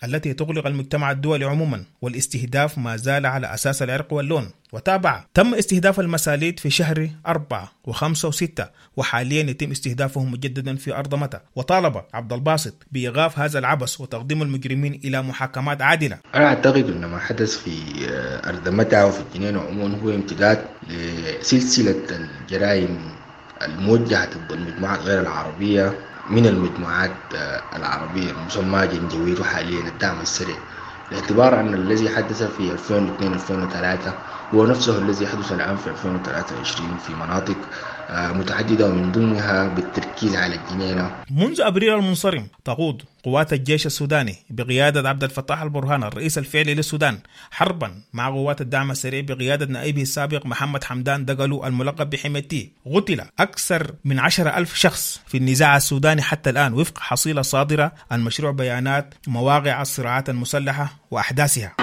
التي تغلق المجتمع الدولي عموما، والاستهداف ما زال على أساس العرق واللون. وتابع تم استهداف المساليد في شهر 4 و5 و6، وحاليا يتم استهدافهم مجددا في أرض متى. وطالب عبد الباسط بإيقاف هذا العبث وتقديم المجرمين إلى محاكمات عادلة. أنا أعتقد أن ما حدث في أرض متى وفي الجنين عموما هو امتداد لسلسلة الجرائم الموجهة ضد المجموعات غير العربية من المجموعات العربية المسمى جنجويد وحاليا الدعم السريع، باعتبار أن الذي حدث في 2002-2003 هو نفسه الذي حدث الآن في 2023 في مناطق متعددة ومن ضمنها بالتركيز على الجنينة. منذ أبريل المنصرم تقود قوات الجيش السوداني بقيادة عبد الفتاح البرهان الرئيس الفعلي للسودان حربا مع قوات الدعم السريع بقيادة نائبه السابق محمد حمدان دقلو الملقب بحميتي. قتل أكثر من 10,000 شخص في النزاع السوداني حتى الآن وفق حصيلة صادرة عن مشروع بيانات مواقع الصراعات المسلحة وأحداثها.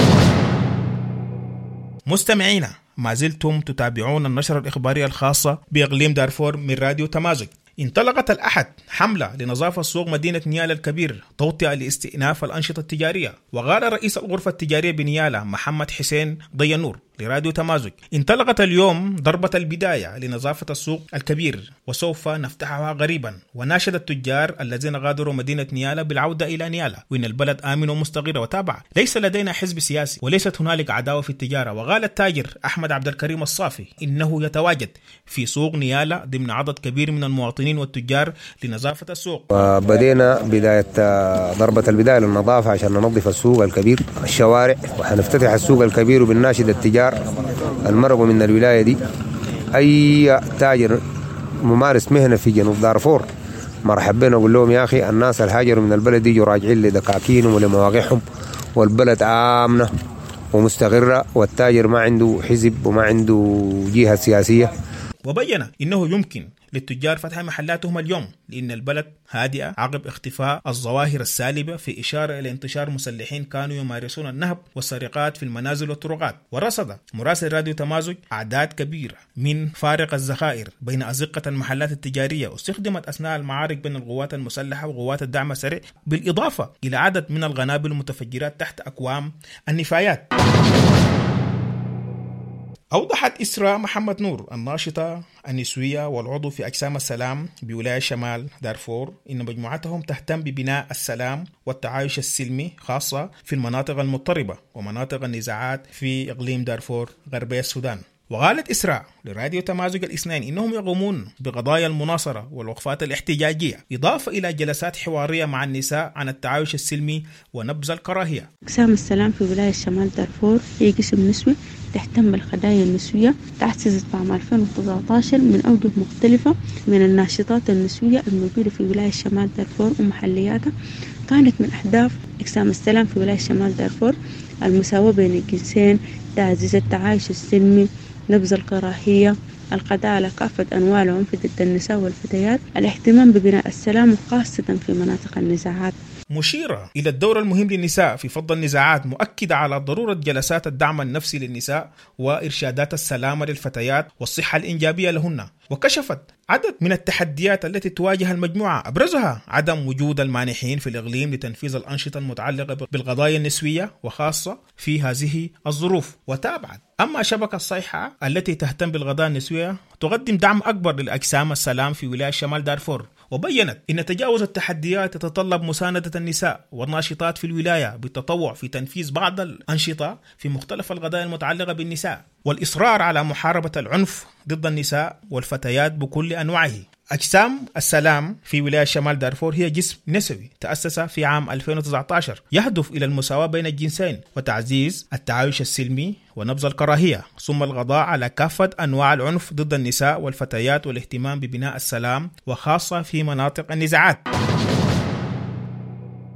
مستمعينا، ما زلتم تتابعون النشرة الإخبارية الخاصة بإقليم دارفور من راديو تمازج. انطلقت الأحد حملة لنظافة سوق مدينة نيالا الكبير توطئة لاستئناف الأنشطة التجارية. وقال رئيس الغرفة التجارية بنيالا محمد حسين ضيانور لراديو تمازج: انطلقت اليوم ضربة البداية لنظافة السوق الكبير وسوف نفتحها قريبا. وناشد التجار الذين غادروا مدينة نيالا بالعودة إلى نيالا وإن البلد آمن ومستقر. وتابع: ليس لدينا حزب سياسي وليست هنالك عداوة في التجارة. وقال التاجر أحمد عبد الكريم الصافي إنه يتواجد في سوق نيالا ضمن عدد كبير من المواطنين والتجار لنظافة السوق. وبدينا بداية ضربة البداية للنظافة عشان ننظف السوق الكبير الشوارع، وحنفتتح السوق الكبير وبالناشد التجار المرغوا من الولاية دي أي تاجر ممارس مهنة في جنوب دارفور مرحب بنا. أقول لهم يا أخي الناس الهاجروا من البلد يجوا راجعين لدكاكينهم ولمواقعهم، والبلد آمنة ومستقرة، والتاجر ما عنده حزب وما عنده جهة سياسية. وبين إنه يمكن للتجار فتح محلاتهم اليوم لأن البلد هادئة عقب اختفاء الظواهر السالبة، في إشارة إلى انتشار مسلحين كانوا يمارسون النهب والسرقات في المنازل والطرقات. ورصد مراسل راديو تمازج أعداد كبيرة من فارق الذخائر بين أزقة المحلات التجارية استخدمت أثناء المعارك بين القوات المسلحة وقوات الدعم السريع، بالإضافة إلى عدد من القنابل المتفجرات تحت أكوام النفايات. أوضحت إسراء محمد نور الناشطة النسوية والعضو في أجسام السلام بولاية شمال دارفور إن مجموعتهم تهتم ببناء السلام والتعايش السلمي خاصة في المناطق المضطربة ومناطق النزاعات في إقليم دارفور غربي السودان. وقالت إسراء لراديو تمازج الاثنين إنهم يقومون بقضايا المناصرة والوقفات الاحتجاجية، إضافة إلى جلسات حوارية مع النساء عن التعايش السلمي ونبذ الكراهية. أقسام السلام في ولاية شمال دارفور هي قسم نسوي تهتم بالقضايا النسوية، تأسست عام 2019 من أوجه مختلفة من الناشطات النسوية الموجودة في ولاية شمال دارفور ومحلياتها. كانت من أهداف أقسام السلام في ولاية شمال دارفور المساواة بين الجنسين، تعزيز التعايش السلمي، نبذ الكراهية، القضاء على كافة أنواع العنف ضد النساء والفتيات، الاهتمام ببناء السلام وخاصة في مناطق النزاعات. مشيرة إلى الدور المهم للنساء في فض النزاعات، مؤكدة على ضرورة جلسات الدعم النفسي للنساء وإرشادات السلامة للفتيات والصحة الإنجابية لهن. وكشفت عدد من التحديات التي تواجه المجموعة، أبرزها عدم وجود المانحين في الإقليم لتنفيذ الأنشطة المتعلقة بالقضايا النسوية وخاصة في هذه الظروف. وتابعت أما شبكة الصيحة التي تهتم بالقضايا النسوية تقدم دعم أكبر للأجسام السلام في ولاية شمال دارفور. وبيّنت إن تجاوز التحديات يتطلب مساندة النساء والناشطات في الولاية بالتطوع في تنفيذ بعض الأنشطة في مختلف القضايا المتعلقة بالنساء، والإصرار على محاربة العنف ضد النساء والفتيات بكل أنواعه. أجسام السلام في ولاية شمال دارفور هي جسم نسوي تأسس في عام 2019 يهدف إلى المساواة بين الجنسين وتعزيز التعايش السلمي ونبذ الكراهية، ثم القضاء على كافة أنواع العنف ضد النساء والفتيات والاهتمام ببناء السلام وخاصة في مناطق النزاعات.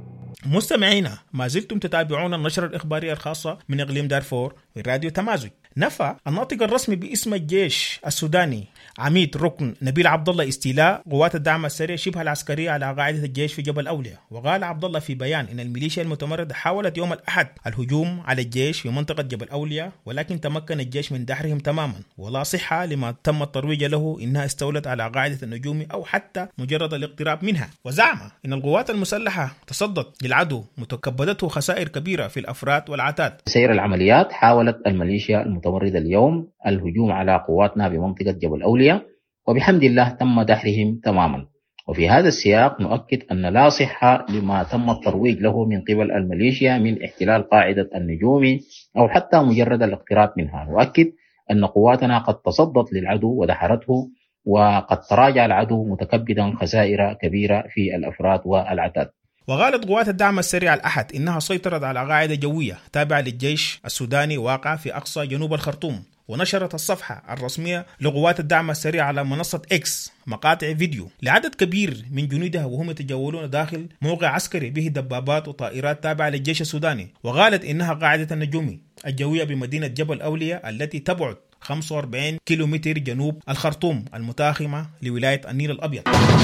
مستمعينا، ما زلتم تتابعون النشرة الإخبارية الخاصة من إقليم دارفور في راديو تمازج. نفى الناطق الرسمي باسم الجيش السوداني عميد ركن نبيل عبد الله استيلاء قوات الدعم السريع شبه العسكرية على قاعدة الجيش في جبل أولياء. وقال عبد الله في بيان إن الميليشيا المتمردة حاولت يوم الأحد الهجوم على الجيش في منطقة جبل أولياء، ولكن تمكن الجيش من دحرهم تماما، ولا صحة لما تم الترويج له إنها استولت على قاعدة النجوم أو حتى مجرد الاقتراب منها. وزعم إن القوات المسلحة تصدت للعدو متكبدته خسائر كبيرة في الأفراد والعتاد. سير العمليات حاولت الميليشيا المتمردة اليوم الهجوم على قواتنا بمنطقة جبل أولياء، وبحمد الله تم دحرهم تماما. وفي هذا السياق نؤكد أن لا صحة لما تم الترويج له من قبل الميليشيا من احتلال قاعدة النجوم أو حتى مجرد الاقتراب منها. نؤكد أن قواتنا قد تصدت للعدو ودحرته، وقد تراجع العدو متكبدا خسائر كبيرة في الأفراد والعتاد. وقالت قوات الدعم السريع الأحد إنها سيطرت على قاعدة جوية تابعة للجيش السوداني واقع في أقصى جنوب الخرطوم. ونشرت الصفحة الرسمية لقوات الدعم السريع على منصة إكس مقاطع فيديو لعدد كبير من جنودها وهم يتجولون داخل موقع عسكري به دبابات وطائرات تابعة للجيش السوداني. وقالت إنها قاعدة النجومي الجوية بمدينة جبل أولياء التي تبعد 45 كيلومتر جنوب الخرطوم المتاخمة لولاية النيل الأبيض.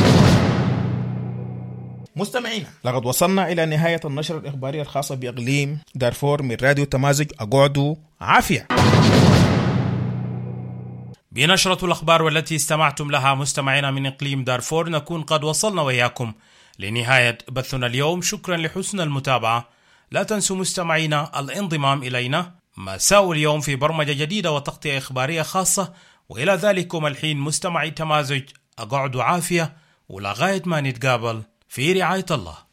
مستمعينا، لقد وصلنا إلى نهاية النشرة الإخبارية الخاصة بإقليم دارفور من راديو تمازج. أقعدوا عافية. بنشرة الأخبار والتي استمعتم لها مستمعينا من إقليم دارفور نكون قد وصلنا وإياكم لنهاية بثنا اليوم. شكرا لحسن المتابعة. لا تنسوا مستمعينا الانضمام إلينا مساء اليوم في برمجة جديدة وتغطية إخبارية خاصة. وإلى ذلكم الحين مستمعي تمازج أقعدوا عافية، ولغاية ما نتقابل في رعاية الله.